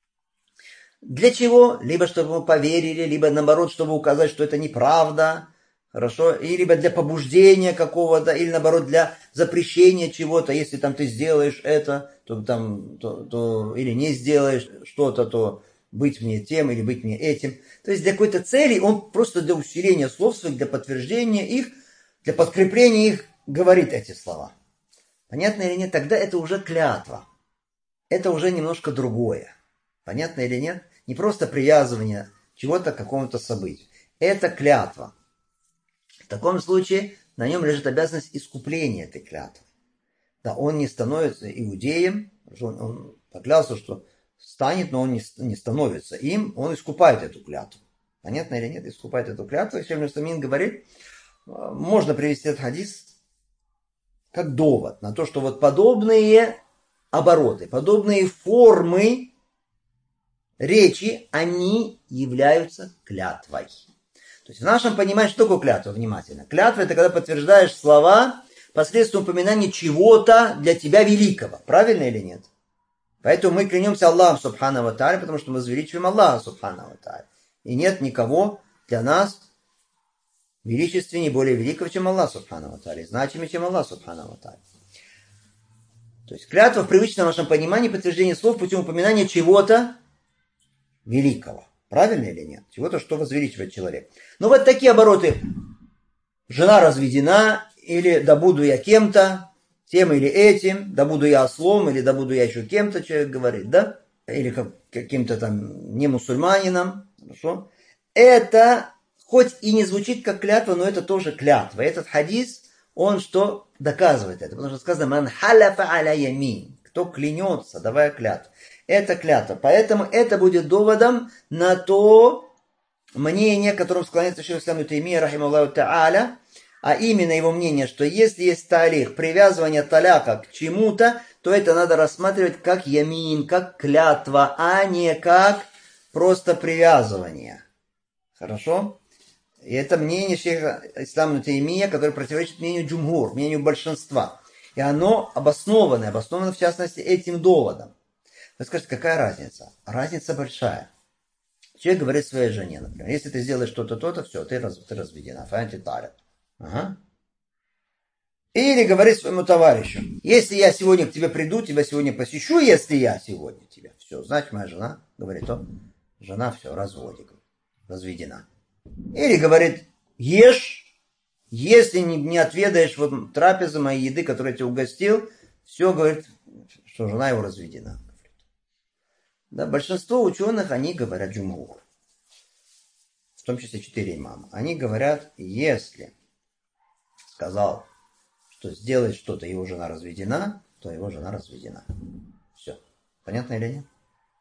Для чего? Либо чтобы мы поверили, либо наоборот, чтобы указать, что это неправда, хорошо, и либо для побуждения какого-то, или наоборот для запрещения чего-то. Если там ты сделаешь это, то там, то, то, или не сделаешь что-то, то быть мне тем или быть мне этим. То есть для какой-то цели, он просто для усиления слов своих, для подтверждения их, для подкрепления их говорит эти слова. Понятно или нет? Тогда это уже клятва. Это уже немножко другое. Понятно или нет? Не просто привязывание чего-то к какому-то событию. Это клятва. В таком случае на нем лежит обязанность искупления этой клятвы. Да, он не становится иудеем, он, он поклялся, что станет, но он не, не становится им, он искупает эту клятву. Понятно или нет? Искупает эту клятву. И Шейх ибн Усаймин говорит, можно привести этот хадис как довод на то, что вот подобные обороты, подобные формы речи, они являются клятвой. То есть в нашем понимании, что такое клятва? Внимательно. Клятва – это когда подтверждаешь слова посредством упоминания чего-то для тебя великого. Правильно или нет? Поэтому мы клянемся Аллахом субхану ва тааля, потому что мы возвеличиваем Аллаха субхану ва тааля. И нет никого для нас величественнее, более великого, чем Аллах субхану ва тааля, значимее, чем Аллах субхану ва тааля. То есть клятва в привычном нашем понимании подтверждение слов путем упоминания чего-то великого. Правильно или нет? Чего-то, что возвеличивает человека. Но вот такие обороты. Жена разведена, или да буду я кем-то, тем или этим, да буду я ослом, или да буду я еще кем-то, человек говорит, да? Или как, каким-то там не мусульманином. Хорошо? Это хоть и не звучит как клятва, но это тоже клятва. Этот хадис, он что доказывает это? Потому что сказано, ман халяфа аля ямин. Кто клянется, давая клятву. Это клятва. Поэтому это будет доводом на то мнение, которым склоняется шейх ислам ибн Таймия, рахимахуллаху тааля, а именно его мнение, что если есть талих, привязывание таляка к чему-то, то это надо рассматривать как ямин, как клятва, а не как просто привязывание. Хорошо? И это мнение шейха ислама ибн Таймия, которое противоречит мнению джумгур, мнению большинства. И оно обосновано, обосновано в частности этим доводом. Вы скажете, какая разница? Разница большая. Человек говорит своей жене, например, если ты сделаешь что-то, то-то, все, ты, раз, ты разведена. Ага. Или говорит своему товарищу, если я сегодня к тебе приду, тебя сегодня посещу, если я сегодня тебя. Все, значит, моя жена, говорит он, жена все, в разводе, разведена. Или говорит, ешь, если не, не отведаешь вот трапезы моей еды, которую я тебе угостил, все, говорит, что жена его разведена. Да, большинство ученых, они говорят джумгур, в том числе четыре имама. Они говорят, если сказал, что сделает что-то, его жена разведена, то его жена разведена. Все. Понятно или нет?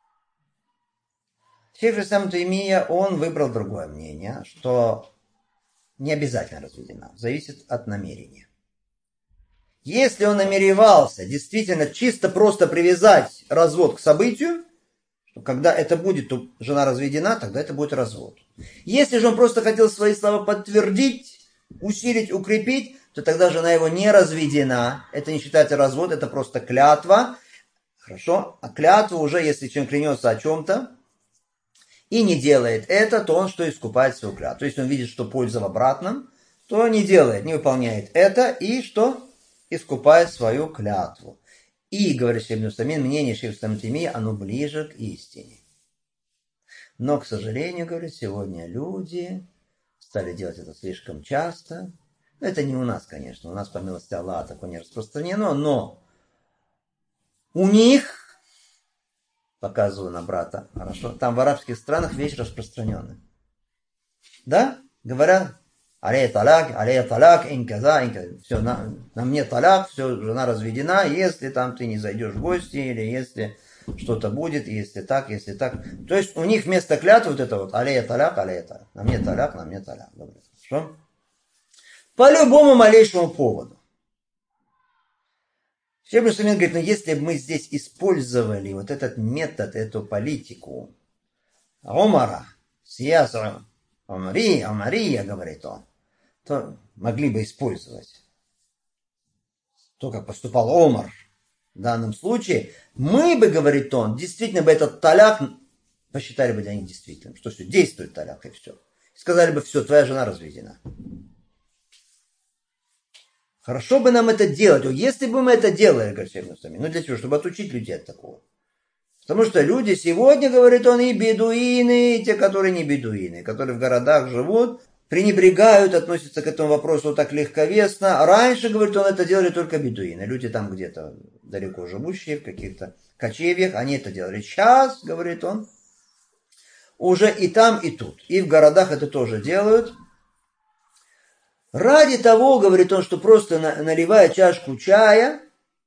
Шейх ислам ибн Таймия, он выбрал другое мнение, что не обязательно разведена, зависит от намерения. Если он намеревался действительно чисто просто привязать развод к событию, когда это будет, то жена разведена, тогда это будет развод. Если же он просто хотел свои слова подтвердить, усилить, укрепить, то тогда жена его не разведена. Это не считается развод, это просто клятва. Хорошо? А клятва уже, если человек клянется о чем-то и не делает это, то он что искупает свою клятву. То есть он видит, что польза в обратном, то не делает, не выполняет это и что? Искупает свою клятву. И, говорит шейх ибн Усаймин, мнение шейха ибн Таймия, оно ближе к истине. Но, к сожалению, говорит, сегодня люди стали делать это слишком часто. Это не у нас, конечно. У нас, по милости Аллаха, такое не распространено. Но у них, показываю на брата, хорошо, там в арабских странах вещь распространенная. Да? Говорят, алей талак, алей талак, инказа, инказа. Все, на, на мне талак, все, жена разведена, если там ты не зайдешь в гости, или если что-то будет, если так, если так. То есть у них вместо клятвы вот это вот алей талак, алей талак. На мне талак, на мне талак. Добрый. Хорошо? По любому малейшему поводу. Шейх ибн Усаймин говорит, ну если бы мы здесь использовали вот этот метод, эту политику Умара, Сияса, Умари, Умария, говорит он, то могли бы использовать то, как поступал Омар в данном случае, мы бы, говорит он, действительно бы этот таляк посчитали бы для них действительным, что все, действует таляк и все. Сказали бы, все, твоя жена разведена. Хорошо бы нам это делать. Если бы мы это делали, говорит шейх ибн Усаймин, ну для чего? Чтобы отучить людей от такого. Потому что люди сегодня, говорит он, и бедуины, и те, которые не бедуины, которые в городах живут, пренебрегают, относятся к этому вопросу так легковесно. Раньше, говорит он, это делали только бедуины. Люди там где-то далеко живущие, в каких-то кочевьях, они это делали. Сейчас, говорит он, уже и там, и тут. И в городах это тоже делают. Ради того, говорит он, что просто наливая чашку чая,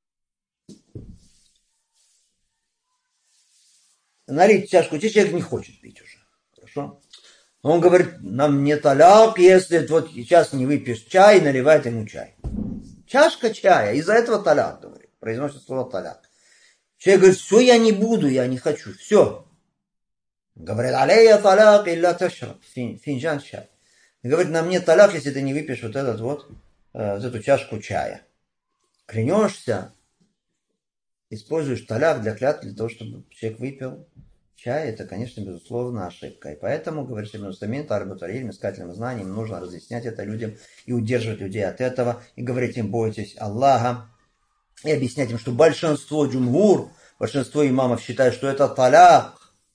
налить чашку чая, человек не хочет пить уже. Хорошо? Он говорит, нам не таляк, если вот сейчас не выпьешь чай, наливает ему чай. Чашка чая, из-за этого таляк, говорит, произносит слово таляк. Человек говорит, все, я не буду, я не хочу, все. Говорит, алейя таляк, илля ташраб, финджан чай. Говорит, нам нет таляк, если ты не выпьешь вот этот вот, э, вот эту чашку чая. Клянешься, используешь таляк для клятвы, для того, чтобы человек выпил чай, это, конечно, безусловно, ошибка. И поэтому, говорит шейх ибн Усаймин, талибу илм, искателям знаний, им нужно разъяснять это людям и удерживать людей от этого, и говорить им, бойтесь Аллаха, и объяснять им, что большинство джумгур, большинство имамов считают, что это таляк,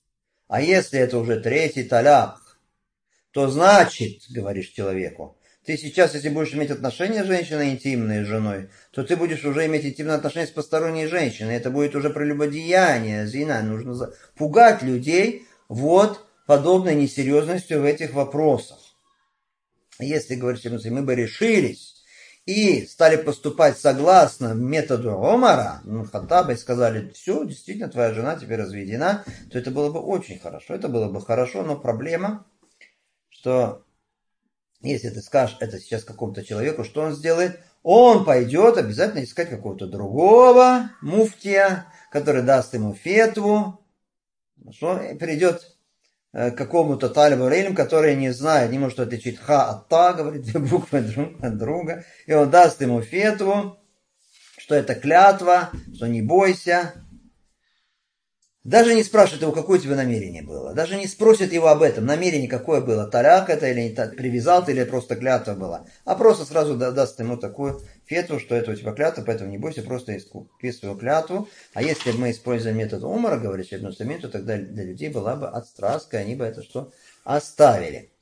А если это уже третий таляк, то значит, говоришь человеку, ты сейчас, если будешь иметь отношения с женщиной интимной, с женой, то ты будешь уже иметь интимные отношения с посторонней женщиной. Это будет уже прелюбодеяние, зина. Нужно пугать людей вот подобной несерьезностью в этих вопросах. Если, говоришь, мы бы решились и стали поступать согласно методу Омара, ну, Хаттаба, и сказали, все, действительно, твоя жена теперь разведена, то это было бы очень хорошо. Это было бы хорошо, но проблема, что если ты скажешь это сейчас какому-то человеку, что он сделает? Он пойдет обязательно искать какого-то другого муфтия, который даст ему фетву, что придет к какому-то талибу рейлем, который не знает, не может отличить ха от та, говорит две буквы друг от друга, и он даст ему фетву, что это клятва, что не бойся. Даже не спрашивает его, какое у тебя намерение было. Даже не спросит его об этом, намерение какое было, таляк это или не так, привязал ты или просто клятва была. А просто сразу даст ему такую фетву, что это у тебя клятва, поэтому не бойся, просто искупи свою клятву. А если мы используем метод Умара, говорит Шейх ибн Усаймин, то тогда для людей была бы отстраска, они бы это что оставили.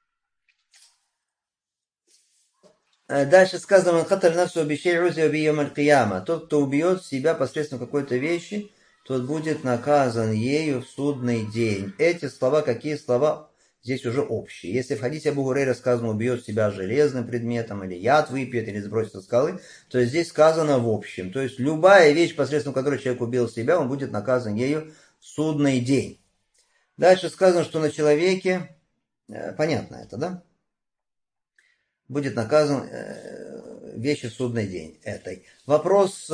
Дальше сказано, тот, кто убьет себя посредством какой-то вещи, тот будет наказан ею в судный день. Эти слова, какие слова? Здесь уже общие. Если в хадисе Абу Гурейра сказано, убьет себя железным предметом, или яд выпьет, или сбросит со скалы, то здесь сказано в общем. То есть любая вещь, посредством которой человек убил себя, он будет наказан ею в судный день. Дальше сказано, что на человеке, понятно это, да? Будет наказан вещи в судный день этой. Вопрос...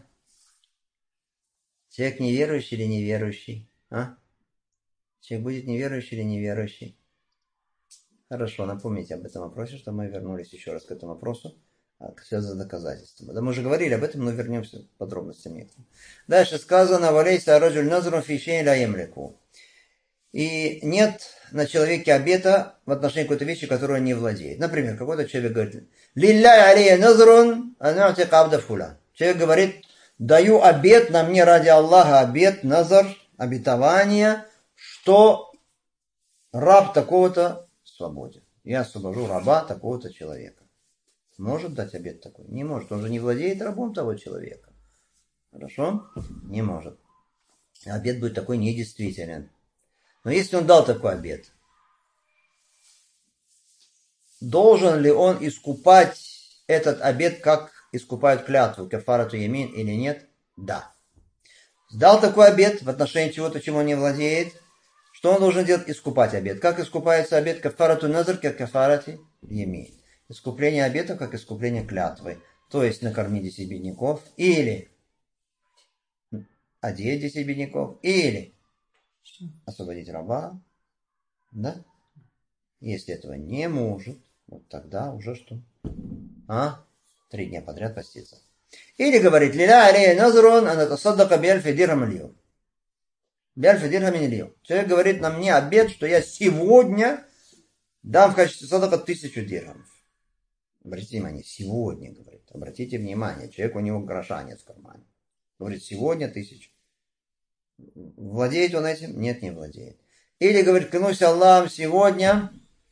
Человек неверующий или неверующий? А? Человек будет неверующий или неверующий? Хорошо, напомните об этом вопросе, что мы вернулись еще раз к этому вопросу, связанному с доказательством. Да мы уже говорили об этом, но вернемся к подробностям некоторым. Дальше сказано, валейса раджуль назрун фишейн ла ямлику. И нет на человеке обета в отношении какой-то вещи, которую он не владеет. Например, какой-то человек говорит, лилляй алейя назрун ану'ти кабда фула. Человек говорит, даю обет, на мне ради Аллаха обет, назар, обетование, что раб такого-то свободен. Я освобожу раба такого-то человека. Может дать обет такой? Не может. Он же не владеет рабом того человека. Хорошо? Не может. Обет будет такой недействителен. Но если он дал такой обет, должен ли он искупать этот обет, как искупают клятву, кафарату ямин или нет? Да. Дал такой обет в отношении чего-то, чему он не владеет. Что он должен делать? Искупать обет. Как искупается обет? Кафарату назар, как кафарати ямин. Искупление обета, как искупление клятвы. То есть накормить десять бедняков, или одеть десять бедняков, или освободить раба. Да? Если этого не может, вот тогда уже что? А? Три дня подряд поститься. Или говорит, лиля алея назрун, она тасаддака биальфи дирхам лью. Биальфи дирхам лью. Человек говорит на мне обет, что я сегодня дам в качестве садака тысячу дирхамов. Обратите внимание, сегодня, говорит. Обратите внимание, человек, у него гроша нет в кармане. Говорит, сегодня тысячу. Владеет он этим? Нет, не владеет. Или говорит, клянусь Аллахом, сегодня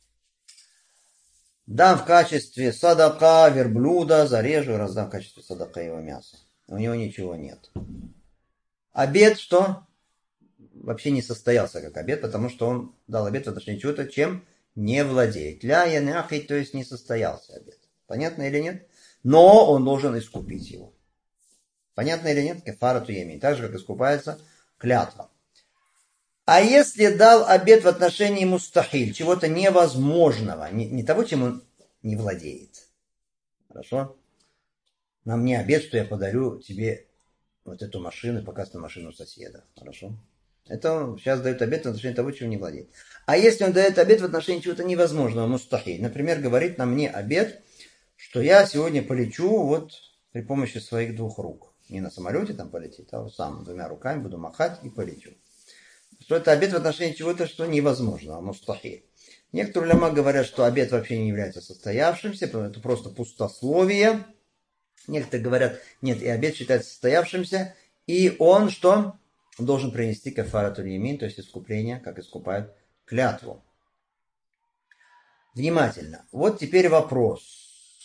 дам в качестве садака верблюда, зарежу и раздам в качестве садака его мясо. У него ничего нет. Обет что? Вообще не состоялся как обет, потому что он дал обет в отношении чего-то, чем не владеет. Ля янахи, то есть не состоялся обет. Понятно или нет? Но он должен искупить его. Понятно или нет? Кафарату ямин. Так же, как искупается клятва. А если дал обет в отношении мустахиль, чего-то невозможного, не, не того, чем он не владеет. Хорошо? На мне обет, что я подарю тебе вот эту машину, показать на машину соседа. Хорошо? Это он сейчас дает обет в отношении того, чего не владеет. А если он дает обет в отношении чего-то невозможного, мустахиль, например, говорит на мне обет, что я сегодня полечу вот при помощи своих двух рук. Не на самолете там полетит, а вот сам двумя руками буду махать и полечу. Что это обет в отношении чего-то, что невозможно, мустахиль. Некоторые уляма говорят, что обет вообще не является состоявшимся, это просто пустословие. Некоторые говорят, нет, и обет считается состоявшимся, и он что? он должен принести кафаратуль ямин, то есть искупление, как искупают клятву. Внимательно. Вот теперь вопрос.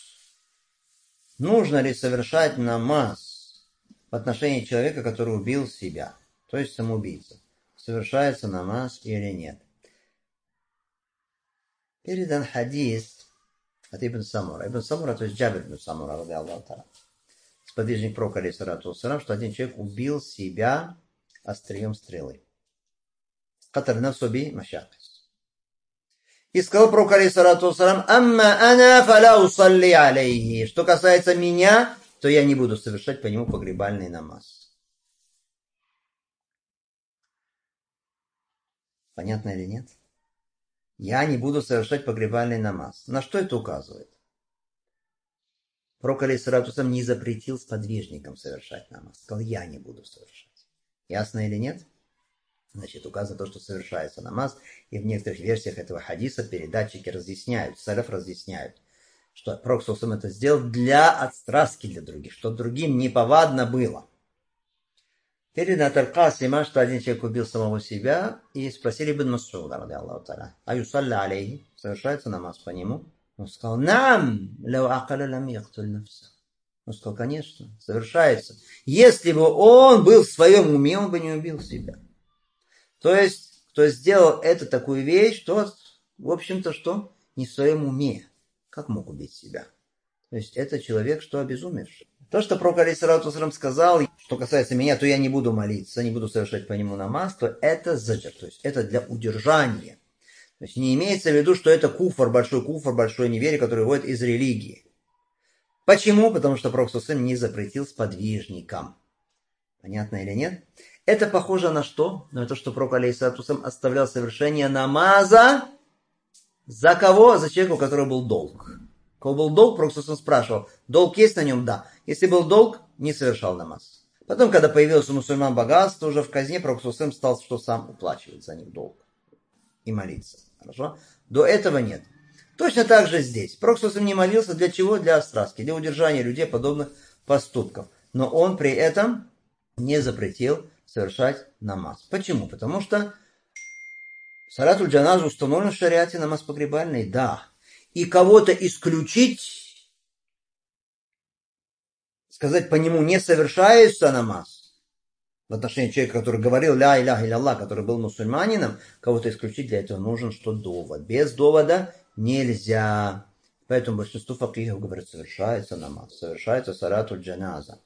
Нужно ли совершать намаз в отношении человека, который убил себя, то есть самоубийца? Совершается намаз или нет? Передан хадис от Ибн Самура. Ибн Самура, то есть Джабир ибн Самура, ради Аллаху та'аля, сподвижник пророка, алейхиссалату вассалам, что один человек убил себя острием стрелы. Каталь нафсу машакис. И сказал пророк, алейхиссалату вассалам: «Амма ана фаля усалли алейхи». Что касается меня, то я не буду совершать по нему погребальный намаз. Понятно или нет? Я не буду совершать погребальный намаз. На что это указывает? Пророк, алейхиссалату вассалам, не запретил сподвижникам совершать намаз. Сказал: я не буду совершать. Ясно или нет? Значит, указано то, что совершается намаз. И в некоторых версиях этого хадиса передатчики разъясняют, салаф разъясняют, что пророк саллаллаху алейхи ва саллям это сделал для отстраски для других, чтобы другим неповадно было. Перед Аль-Касима, что один человек убил самого себя, и спросили Ибн Мас'уда, ради Аллаху та'аля: аюсалля алейхи, совершается намаз по нему? Он сказал: нам, лау акаля лам яктуль нафса. Он сказал: конечно, совершается. Если бы он был в своем уме, он бы не убил себя. То есть, кто сделал это такую вещь, тот, в общем-то, что? Не в своем уме. Как мог убить себя? То есть, это человек, что обезумевший. То, что пророк, алейхиссалату вассалам, сказал, что касается меня, то я не буду молиться, не буду совершать по нему намаз, то это заджар, то есть, это для удержания. То есть, не имеется в виду, что это куфр, большой куфр, большое неверие, которое выводит из религии. Почему? Потому что пророк саллаллаху алейхи ва саллям не запретил сподвижникам. Понятно или нет? Это похоже на что? На то, что пророк, алейхиссалату вассалам, оставлял совершение намаза за кого? За человека, у которого был долг. У кого был долг, пророк саллаллаху алейхи ва саллям спрашивал: долг есть на нем? Да. Если был долг, не совершал намаз. Потом, когда появилось у мусульман богатство, уже в казне пророк саллаллаху алейхи ва саллям стал, что сам уплачивать за них долг и молиться. Хорошо? До этого нет. Точно так же здесь. Пророк саллаллаху алейхи ва саллям не молился для чего? Для остраски, для удержания людей подобных поступков. Но он при этом не запретил совершать намаз. Почему? Потому что салатуль джаназа установлен в шариате, намаз погребальный, да. И кого-то исключить, сказать по нему не совершается намаз, в отношении человека, который говорил ля иляха илля-Аллах, который был мусульманином, кого-то исключить для этого нужен что? Довод. Без довода нельзя. Поэтому большинство факихов говорят: совершается намаз, совершается салатуль джаназа.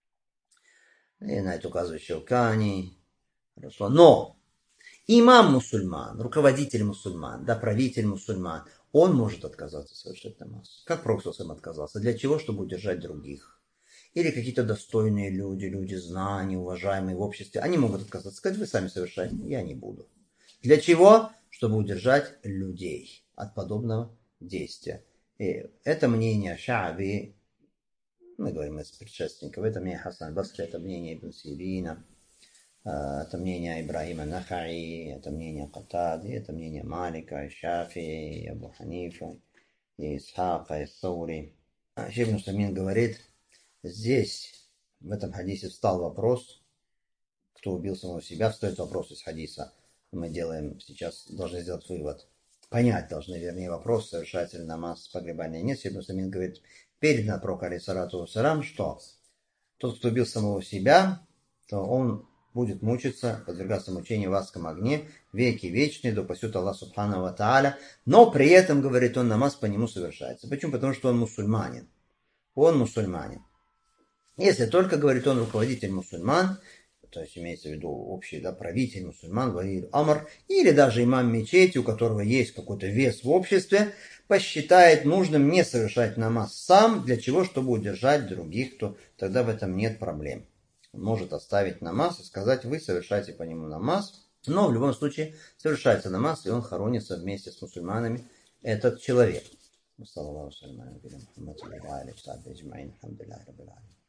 И на это указывает Шаукани. Хорошо. Но имам мусульман, руководитель мусульман, да, правитель мусульман, он может отказаться совершать намаз. Как пророк саллаллаху алейхи ва саллям отказался? Для чего? Чтобы удержать других. Или какие-то достойные люди, люди знаний, уважаемые в обществе. Они могут отказаться. Сказать: вы сами совершайте, я не буду. Для чего? Чтобы удержать людей от подобного действия. И это мнение Шааби. Мы говорим из предшественников. Это мнение Хасан аль-Басри, это мнение Ибн Сирина, это мнение Ибрахима Нахаи, это мнение Катади, это мнение Малика, Шафии, Абу Ханифа, и Исхака, и Саури. Шейх Ибн Усаймин говорит, здесь, в этом хадисе встал вопрос, кто убил самого себя, встает вопрос из хадиса. Мы делаем сейчас, должны сделать вывод. Понять должны, вернее, вопрос, совершается ли намаз погребальный или нет. Шейх Ибн Усаймин говорит, передано пророку, алейхиссалату вассалям, что тот, кто убил самого себя, то он будет мучиться, подвергаться мучению в адском огне, веки вечные, да упасет Аллах субхану ва тааля, но при этом, говорит он, намаз по нему совершается. Почему? Потому что он мусульманин. Он мусульманин. Если только, говорит он, руководитель мусульман, то есть имеется в виду общий, да, правитель мусульман, вали амр, или даже имам мечети, у которого есть какой-то вес в обществе, посчитает нужным не совершать намаз сам, для чего? Чтобы удержать других, то тогда в этом нет проблем. Он может оставить намаз и сказать, вы совершаете по нему намаз, но в любом случае совершается намаз, и он хоронится вместе с мусульманами, этот человек.